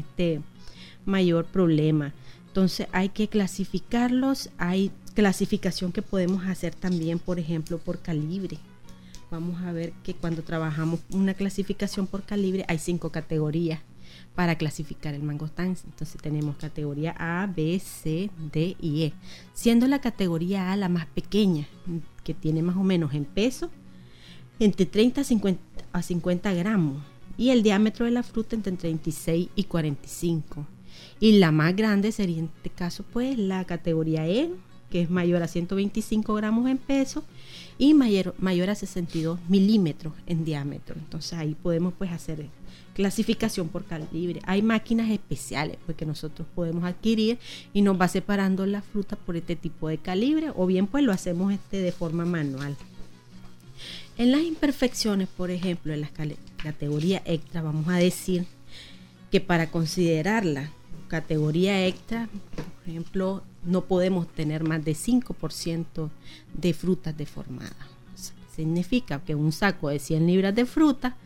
mayor problema. Entonces hay que clasificarlos. Hay clasificación que podemos hacer también, por ejemplo, por calibre. Vamos a ver que cuando trabajamos una clasificación por calibre hay 5 categorías para clasificar el mangostán. Entonces tenemos categoría A, B, C, D y E, siendo la categoría A la más pequeña, que tiene más o menos en peso entre 30 a 50 gramos, y el diámetro de la fruta entre 36 y 45. Y la más grande sería en este caso pues la categoría E, que es mayor a 125 gramos en peso y mayor a 62 milímetros en diámetro. Entonces ahí podemos pues hacer clasificación por calibre. Hay máquinas especiales pues que nosotros podemos adquirir y nos va separando la fruta por este tipo de calibre, o bien pues lo hacemos de forma manual. En las imperfecciones, por ejemplo, en la categoría extra, vamos a decir que para considerar la categoría extra, por ejemplo, no podemos tener más de 5% de frutas deformadas. O sea, significa que un saco de 100 libras de fruta,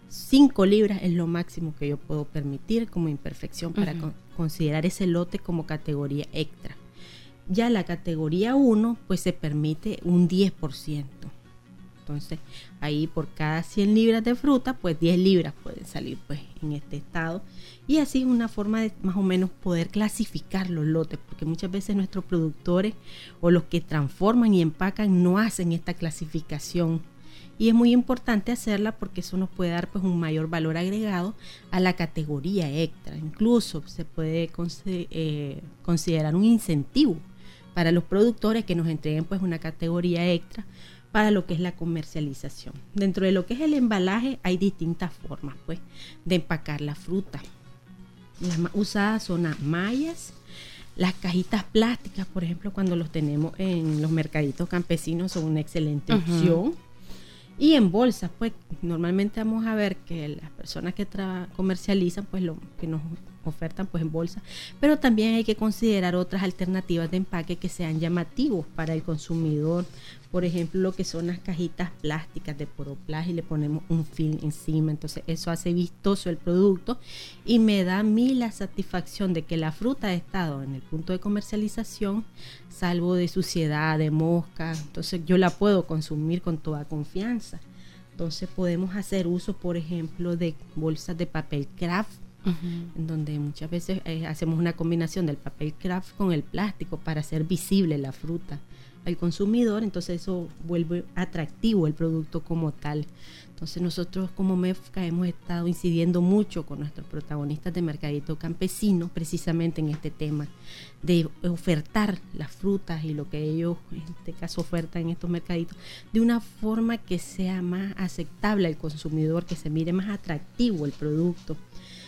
5 libras es lo máximo que yo puedo permitir como imperfección para considerar ese lote como categoría extra. Ya la categoría 1, pues se permite un 10%. Entonces, ahí por cada 100 libras de fruta, pues 10 libras pueden salir pues en este estado. Y así es una forma de más o menos poder clasificar los lotes, porque muchas veces nuestros productores o los que transforman y empacan no hacen esta clasificación. Y es muy importante hacerla porque eso nos puede dar pues un mayor valor agregado a la categoría extra. Incluso se puede considerar un incentivo para los productores que nos entreguen pues una categoría extra para lo que es la comercialización. Dentro de lo que es el embalaje hay distintas formas pues de empacar la fruta. Las más usadas son las mallas, las cajitas plásticas, por ejemplo, cuando los tenemos en los mercaditos campesinos son una excelente opción. Y en bolsas, pues normalmente vamos a ver que las personas que comercializan, pues lo que nos ofertan pues en bolsa, pero también hay que considerar otras alternativas de empaque que sean llamativos para el consumidor. Por ejemplo, lo que son las cajitas plásticas de Poroplast y le ponemos un film encima, entonces eso hace vistoso el producto y me da a mí la satisfacción de que la fruta ha estado en el punto de comercialización salvo de suciedad, de mosca, entonces yo la puedo consumir con toda confianza. Entonces podemos hacer uso, por ejemplo, de bolsas de papel craft, en donde muchas veces hacemos una combinación del papel craft con el plástico para hacer visible la fruta al consumidor, entonces eso vuelve atractivo el producto como tal. Entonces nosotros como MEFCA hemos estado incidiendo mucho con nuestros protagonistas de Mercadito Campesino precisamente en este tema de ofertar las frutas y lo que ellos en este caso ofertan en estos mercaditos de una forma que sea más aceptable al consumidor, que se mire más atractivo el producto.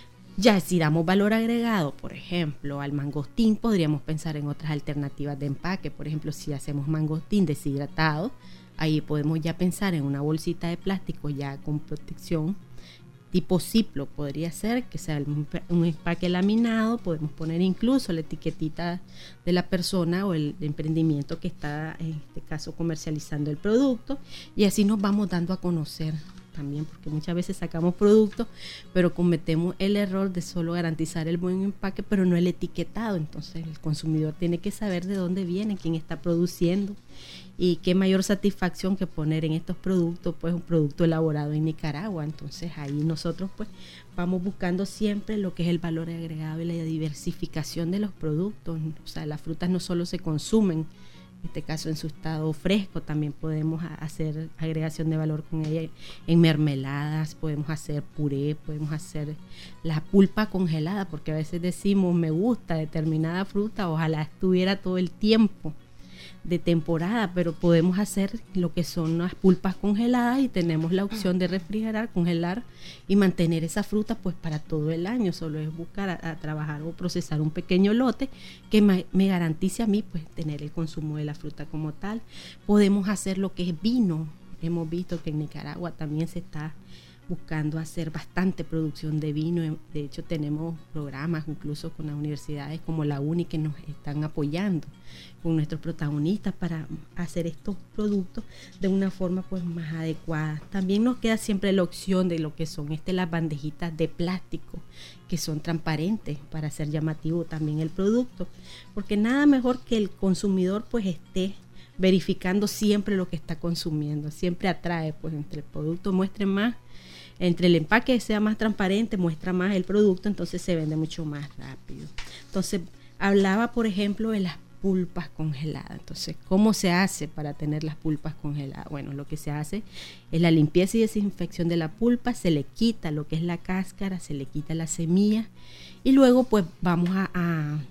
Ya si damos valor agregado, por ejemplo, al mangostín, podríamos pensar en otras alternativas de empaque. Por ejemplo, si hacemos mangostín deshidratado, ahí podemos ya pensar en una bolsita de plástico ya con protección, tipo Ziploc podría ser, que sea un empaque laminado. Podemos poner incluso la etiquetita de la persona o el emprendimiento que está, en este caso, comercializando el producto, y así nos vamos dando a conocer también, porque muchas veces sacamos productos pero cometemos el error de solo garantizar el buen empaque pero no el etiquetado. Entonces el consumidor tiene que saber de dónde viene, quién está produciendo, y qué mayor satisfacción que poner en estos productos pues un producto elaborado en Nicaragua. Entonces ahí nosotros pues vamos buscando siempre lo que es el valor agregado y la diversificación de los productos. O sea, las frutas no solo se consumen, en este caso en su estado fresco, también podemos hacer agregación de valor con ella en mermeladas, podemos hacer puré, podemos hacer la pulpa congelada, porque a veces decimos me gusta determinada fruta, ojalá estuviera todo el tiempo de temporada, pero podemos hacer lo que son las pulpas congeladas y tenemos la opción de refrigerar, congelar y mantener esa fruta pues para todo el año. Solo es buscar a trabajar o procesar un pequeño lote que me garantice a mí pues tener el consumo de la fruta como tal. Podemos hacer lo que es vino. Hemos visto que en Nicaragua también se está buscando hacer bastante producción de vino. De hecho tenemos programas incluso con las universidades como la UNI que nos están apoyando con nuestros protagonistas para hacer estos productos de una forma pues más adecuada. También nos queda siempre la opción de lo que son las bandejitas de plástico que son transparentes para hacer llamativo también el producto, porque nada mejor que el consumidor pues esté verificando siempre lo que está consumiendo. Siempre atrae, pues entre el producto muestre más, entre el empaque sea más transparente, muestra más el producto, entonces se vende mucho más rápido. Entonces hablaba por ejemplo de las pulpas congeladas. Entonces, ¿cómo se hace para tener las pulpas congeladas? Bueno, lo que se hace es la limpieza y desinfección de la pulpa, se le quita lo que es la cáscara, se le quita la semilla y luego pues vamos a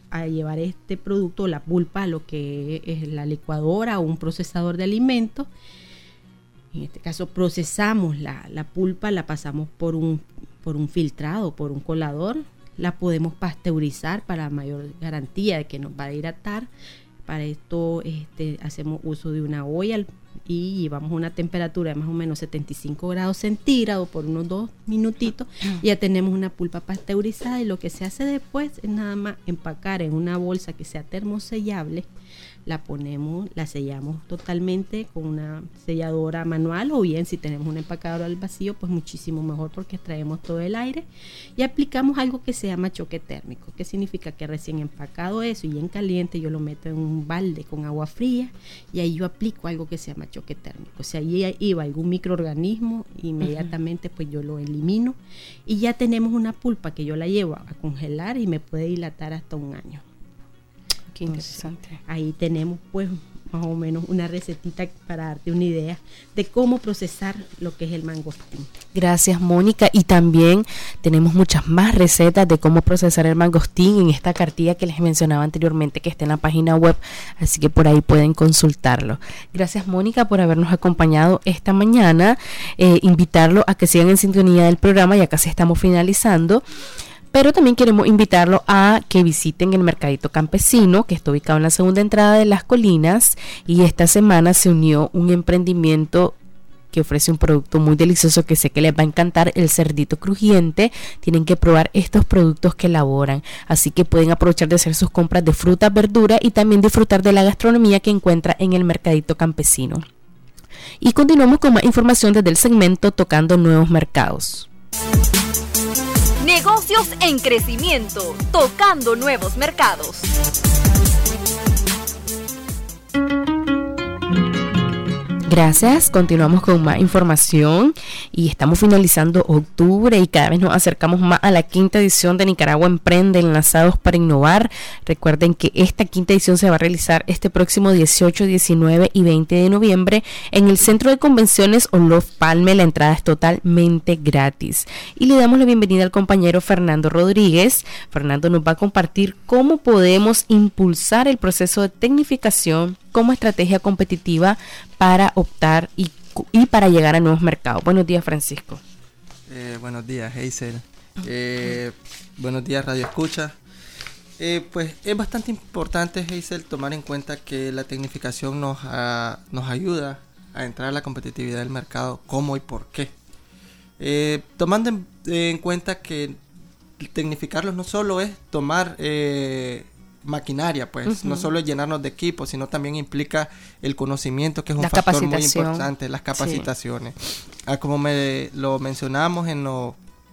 a llevar este producto, la pulpa, a lo que es la licuadora o un procesador de alimentos. En este caso procesamos la pulpa, la pasamos por un filtrado, por un colador, la podemos pasteurizar para mayor garantía de que nos va a hidratar. Para esto hacemos uso de una olla y llevamos una temperatura de más o menos 75 grados centígrados por unos 2 minutitos. Ya tenemos una pulpa pasteurizada, y lo que se hace después es nada más empacar en una bolsa que sea termosellable. La ponemos, la sellamos totalmente con una selladora manual, o bien si tenemos un empacador al vacío, pues muchísimo mejor, porque extraemos todo el aire, y aplicamos algo que se llama choque térmico, que significa que recién empacado eso y en caliente yo lo meto en un balde con agua fría, y ahí yo aplico algo que se llama choque térmico. Si ahí iba algún microorganismo, inmediatamente pues yo lo elimino, y ya tenemos una pulpa que yo la llevo a congelar y me puede dilatar hasta 1 año. Qué interesante. Entonces, ahí tenemos pues más o menos una recetita para darte una idea de cómo procesar lo que es el mangostín. Gracias, Mónica. Y también tenemos muchas más recetas de cómo procesar el mangostín en esta cartilla que les mencionaba anteriormente, que está en la página web, así que por ahí pueden consultarlo. Gracias, Mónica, por habernos acompañado esta mañana. Invitarlo a que sigan en sintonía del programa, ya casi estamos finalizando. Pero también queremos invitarlo a que visiten el Mercadito Campesino, que está ubicado en la segunda entrada de Las Colinas, y esta semana se unió un emprendimiento que ofrece un producto muy delicioso que sé que les va a encantar, el cerdito crujiente. Tienen que probar estos productos que elaboran, así que pueden aprovechar de hacer sus compras de fruta, verdura y también disfrutar de la gastronomía que encuentra en el Mercadito Campesino. Y continuamos con más información desde el segmento Tocando Nuevos Mercados. Negocios en crecimiento, tocando nuevos mercados. Gracias, continuamos con más información y estamos finalizando octubre y cada vez nos acercamos más a la 5ª edición de Nicaragua Emprende, Enlazados para Innovar. Recuerden que esta 5ª edición se va a realizar este próximo 18, 19 y 20 de noviembre en el Centro de Convenciones Olof Palme. La entrada es totalmente gratis. Y le damos la bienvenida al compañero Fernando Rodríguez. Fernando nos va a compartir cómo podemos impulsar el proceso de tecnificación como estrategia competitiva para optar y para llegar a nuevos mercados. Buenos días, Francisco. Buenos días, Hazel. Buenos días, Radio Escucha. Pues es bastante importante, Hazel, tomar en cuenta que la tecnificación nos ayuda a entrar a la competitividad del mercado, cómo y por qué. Tomando en cuenta que tecnificarlos no solo es tomar maquinaria, pues no solo es llenarnos de equipos, sino también implica el conocimiento, que es un factor muy importante, las capacitaciones. Sí. Como lo mencionamos en los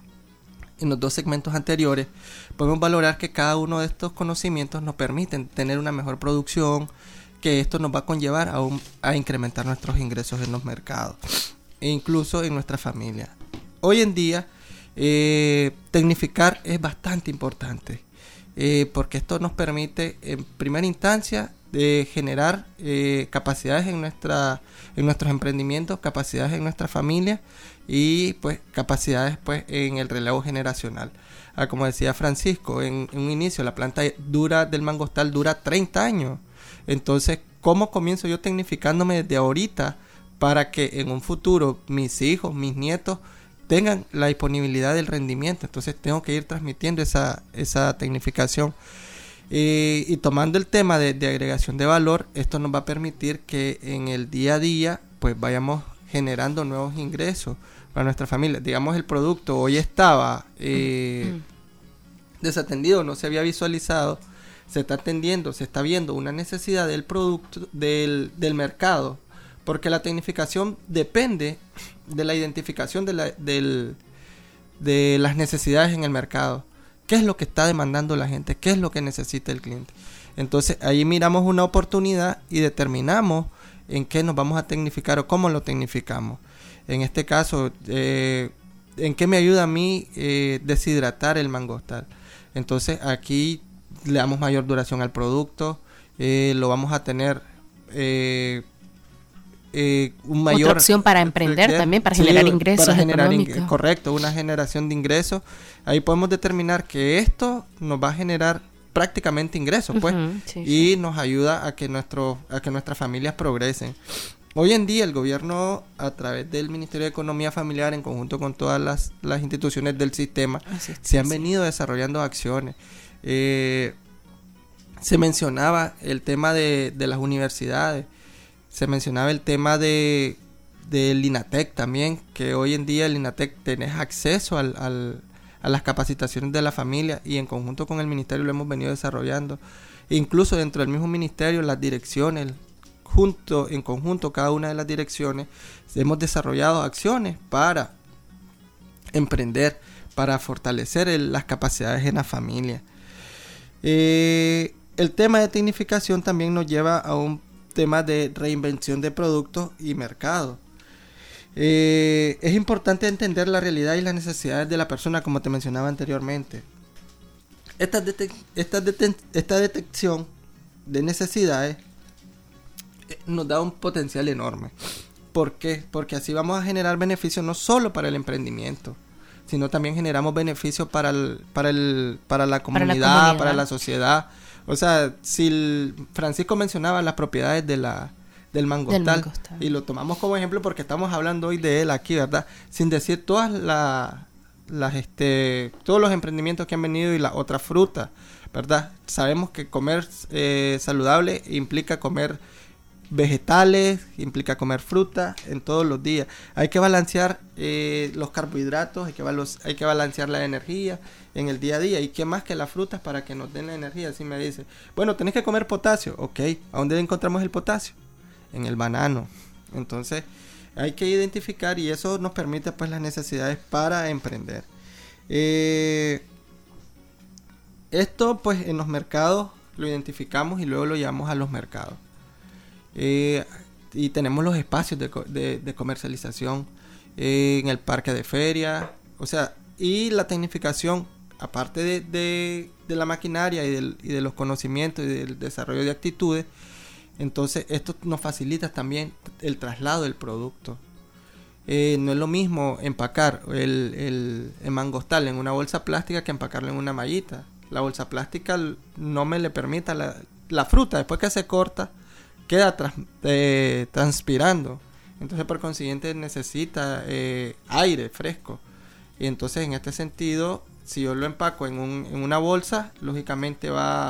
2 segmentos anteriores, podemos valorar que cada uno de estos conocimientos nos permiten tener una mejor producción, que esto nos va a conllevar a incrementar nuestros ingresos en los mercados e incluso en nuestra familia. Hoy en día, tecnificar es bastante importante. Porque esto nos permite en primera instancia generar capacidades en nuestros emprendimientos, capacidades en nuestra familia y pues capacidades pues en el relevo generacional. Como decía Francisco, en un inicio la planta del mangostal dura 30 años. Entonces, ¿cómo comienzo yo tecnificándome desde ahorita para que en un futuro mis hijos, mis nietos tengan la disponibilidad del rendimiento? Entonces tengo que ir transmitiendo esa tecnificación. Y tomando el tema de agregación de valor, esto nos va a permitir que en el día a día pues vayamos generando nuevos ingresos para nuestra familia. Digamos, el producto hoy estaba desatendido, no se había visualizado, se está atendiendo, se está viendo una necesidad del producto, del mercado, porque la tecnificación depende de la identificación de las necesidades en el mercado. ¿Qué es lo que está demandando la gente? ¿Qué es lo que necesita el cliente? Entonces ahí miramos una oportunidad y determinamos en qué nos vamos a tecnificar o cómo lo tecnificamos. En este caso, ¿en qué me ayuda a mí deshidratar el mangostal? Entonces aquí le damos mayor duración al producto, lo vamos a tener un mayor... Otra opción para emprender también, para generar ingresos económicos. Correcto, una generación de ingresos. Ahí podemos determinar que esto nos va a generar prácticamente ingresos, pues, y nos ayuda a que nuestras familias progresen. Hoy en día el gobierno, a través del Ministerio de Economía Familiar, en conjunto con todas las instituciones del sistema, se han venido desarrollando acciones. Se mencionaba el tema de las universidades, se mencionaba el tema del INATEC también, que hoy en día el INATEC tenés acceso a las capacitaciones de la familia, y en conjunto con el ministerio lo hemos venido desarrollando. Incluso dentro del mismo ministerio, las direcciones, en conjunto cada una de las direcciones, hemos desarrollado acciones para emprender, para fortalecer las capacidades en la familia. El tema de tecnificación también nos lleva a un tema de reinvención de productos y mercado. Es importante entender la realidad y las necesidades de la persona, como te mencionaba anteriormente. Esta detección de necesidades nos da un potencial enorme. ¿Por qué? Porque así vamos a generar beneficios no solo para el emprendimiento, sino también generamos beneficios para la comunidad, para la sociedad. O sea, si Francisco mencionaba las propiedades del mangostal, y lo tomamos como ejemplo porque estamos hablando hoy de él aquí, ¿verdad? Sin decir todos los emprendimientos que han venido y las otras frutas, ¿verdad? Sabemos que comer saludable implica comer vegetales, implica comer fruta en todos los días. Hay que balancear los carbohidratos, hay que balancear la energía en el día a día. ¿Y qué más que las frutas para que nos den la energía? Así me dice, bueno, tenés que comer potasio. Ok, ¿a dónde encontramos el potasio? En el banano. Entonces hay que identificar, y eso nos permite pues las necesidades para emprender. Esto pues en los mercados lo identificamos y luego lo llevamos a los mercados. Y tenemos los espacios de comercialización en el parque de feria, o sea, y la tecnificación, aparte de la maquinaria y de los conocimientos y del desarrollo de actitudes. Entonces esto nos facilita también el traslado del producto. No es lo mismo empacar el mangostal en una bolsa plástica que empacarlo en una mallita. La bolsa plástica no me le permite la fruta, después que se corta, queda transpirando. Entonces por consiguiente necesita aire fresco. Y entonces en este sentido, si yo lo empaco en una bolsa, lógicamente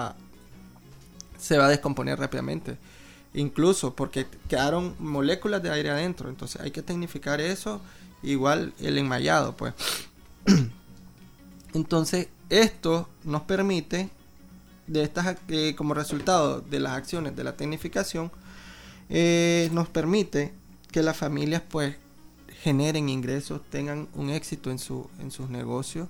se va a descomponer rápidamente. Incluso porque quedaron moléculas de aire adentro. Entonces hay que tecnificar eso. Igual el enmallado, pues. Entonces esto nos permite, como resultado de las acciones de la tecnificación, nos permite que las familias pues generen ingresos, tengan un éxito en sus negocios.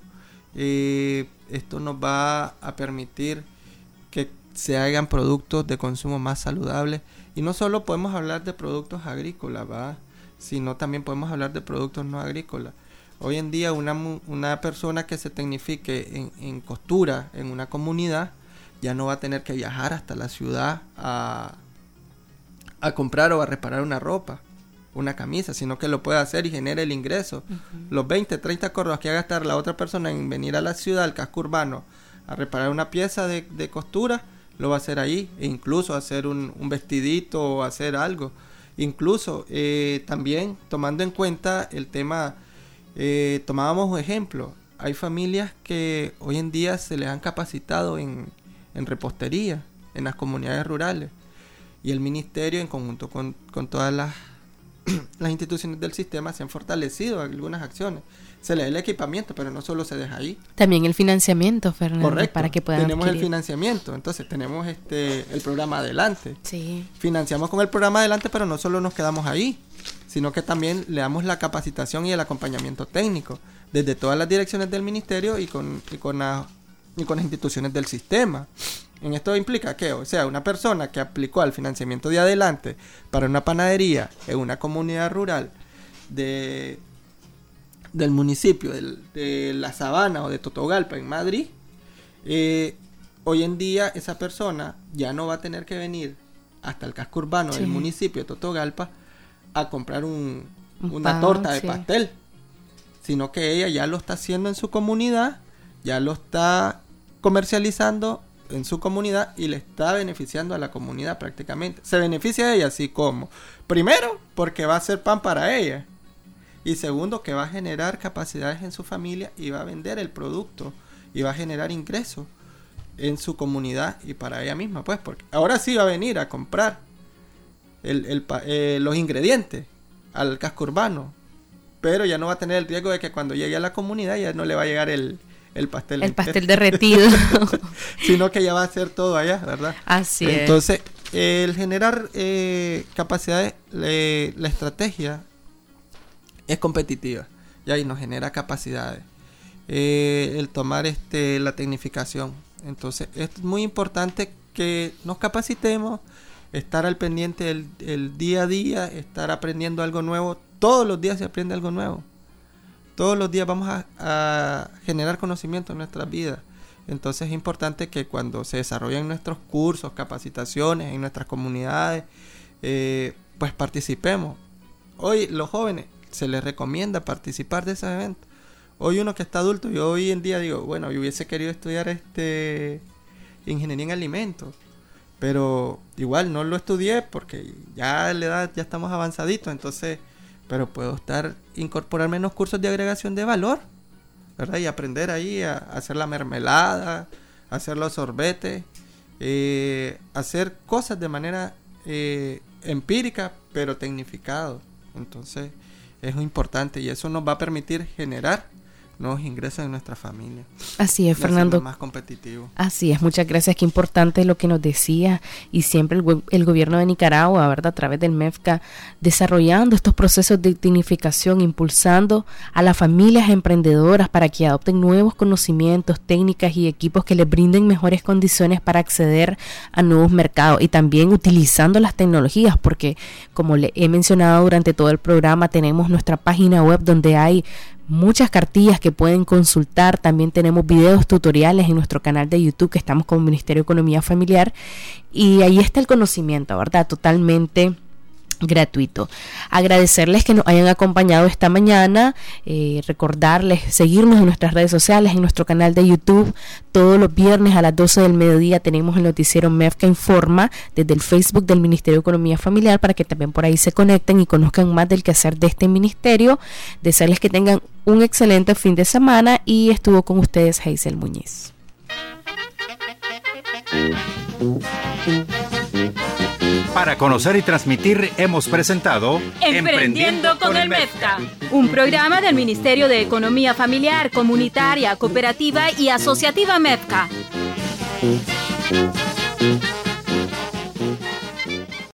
Esto nos va a permitir que se hagan productos de consumo más saludables, y no solo podemos hablar de productos agrícolas, sino también podemos hablar de productos no agrícolas. Hoy en día una persona que se tecnifique en costura en una comunidad ya no va a tener que viajar hasta la ciudad a comprar o a reparar una ropa, una camisa, sino que lo puede hacer y genera el ingreso. Los 20, 30 córdobas que va a gastar la otra persona en venir a la ciudad, al casco urbano, a reparar una pieza de costura, lo va a hacer ahí, e incluso hacer un vestidito o hacer algo. Incluso también tomando en cuenta el tema, tomábamos un ejemplo, hay familias que hoy en día se les han capacitado en repostería en las comunidades rurales, y el ministerio en conjunto con todas las instituciones del sistema se han fortalecido algunas acciones. Se le da el equipamiento, pero no solo se deja ahí. También el financiamiento, Fernando. Correcto. Para que puedan tenemos adquirir. El financiamiento, entonces tenemos el programa Adelante. Sí. Financiamos con el programa Adelante, pero no solo nos quedamos ahí, sino que también le damos la capacitación y el acompañamiento técnico desde todas las direcciones del ministerio y con las instituciones del sistema. En esto implica que, o sea, una persona que aplicó al financiamiento de Adelante para una panadería en una comunidad rural del municipio de La Sabana o de Totogalpa en Madrid, hoy en día esa persona ya no va a tener que venir hasta el casco urbano del municipio de Totogalpa a comprar una torta de pastel, sino que ella ya lo está haciendo en su comunidad, ya lo está comercializando en su comunidad y le está beneficiando a la comunidad prácticamente. Se beneficia a ella, así como, primero, porque va a hacer pan para ella. Y segundo, que va a generar capacidades en su familia y va a vender el producto y va a generar ingresos en su comunidad y para ella misma, pues, porque ahora sí va a venir a comprar los ingredientes al casco urbano, pero ya no va a tener el riesgo de que cuando llegue a la comunidad ya no le va a llegar el pastel. El pastel derretido. Sino que ya va a ser todo allá, ¿verdad? Así es. Entonces, el generar capacidades, la estrategia es competitiva, ya, y nos genera capacidades. El tomar la tecnificación. Entonces, es muy importante que nos capacitemos, estar al pendiente el día a día, estar aprendiendo algo nuevo. Todos los días se aprende algo nuevo. Todos los días vamos a generar conocimiento en nuestras vidas. Entonces es importante que cuando se desarrollen nuestros cursos, capacitaciones en nuestras comunidades, pues participemos. Hoy los jóvenes se les recomienda participar de esos eventos. Hoy uno que está adulto, yo hoy en día digo, bueno, yo hubiese querido estudiar ingeniería en alimentos, pero igual no lo estudié porque ya a la edad ya estamos avanzaditos, entonces, pero puedo incorporarme en los cursos de agregación de valor, ¿verdad? Y aprender ahí a hacer la mermelada, a hacer los sorbetes, hacer cosas de manera empírica, pero tecnificado. Entonces, es muy importante y eso nos va a permitir generar nuevos ingresos en nuestra familia. Así es, Fernando. Más competitivo. Así es, muchas gracias. Qué importante lo que nos decía, y siempre el gobierno de Nicaragua, ¿verdad?, a través del MEFCA, desarrollando estos procesos de tecnificación, impulsando a las familias emprendedoras para que adopten nuevos conocimientos, técnicas y equipos que les brinden mejores condiciones para acceder a nuevos mercados, y también utilizando las tecnologías, porque como le he mencionado durante todo el programa, tenemos nuestra página web donde hay muchas cartillas que pueden consultar. También tenemos videos tutoriales en nuestro canal de YouTube, que estamos como Ministerio de Economía Familiar, y ahí está el conocimiento, ¿verdad?, totalmente gratuito. Agradecerles que nos hayan acompañado esta mañana, recordarles seguirnos en nuestras redes sociales, en nuestro canal de YouTube. Todos los viernes a las 12 del mediodía tenemos el noticiero MEFCA Informa desde el Facebook del Ministerio de Economía Familiar, para que también por ahí se conecten y conozcan más del quehacer de este ministerio. Desearles que tengan un excelente fin de semana, y estuvo con ustedes Hazel Muñiz. Para conocer y transmitir hemos presentado Emprendiendo con el MEFCA, un programa del Ministerio de Economía Familiar, Comunitaria, Cooperativa y Asociativa MEFCA.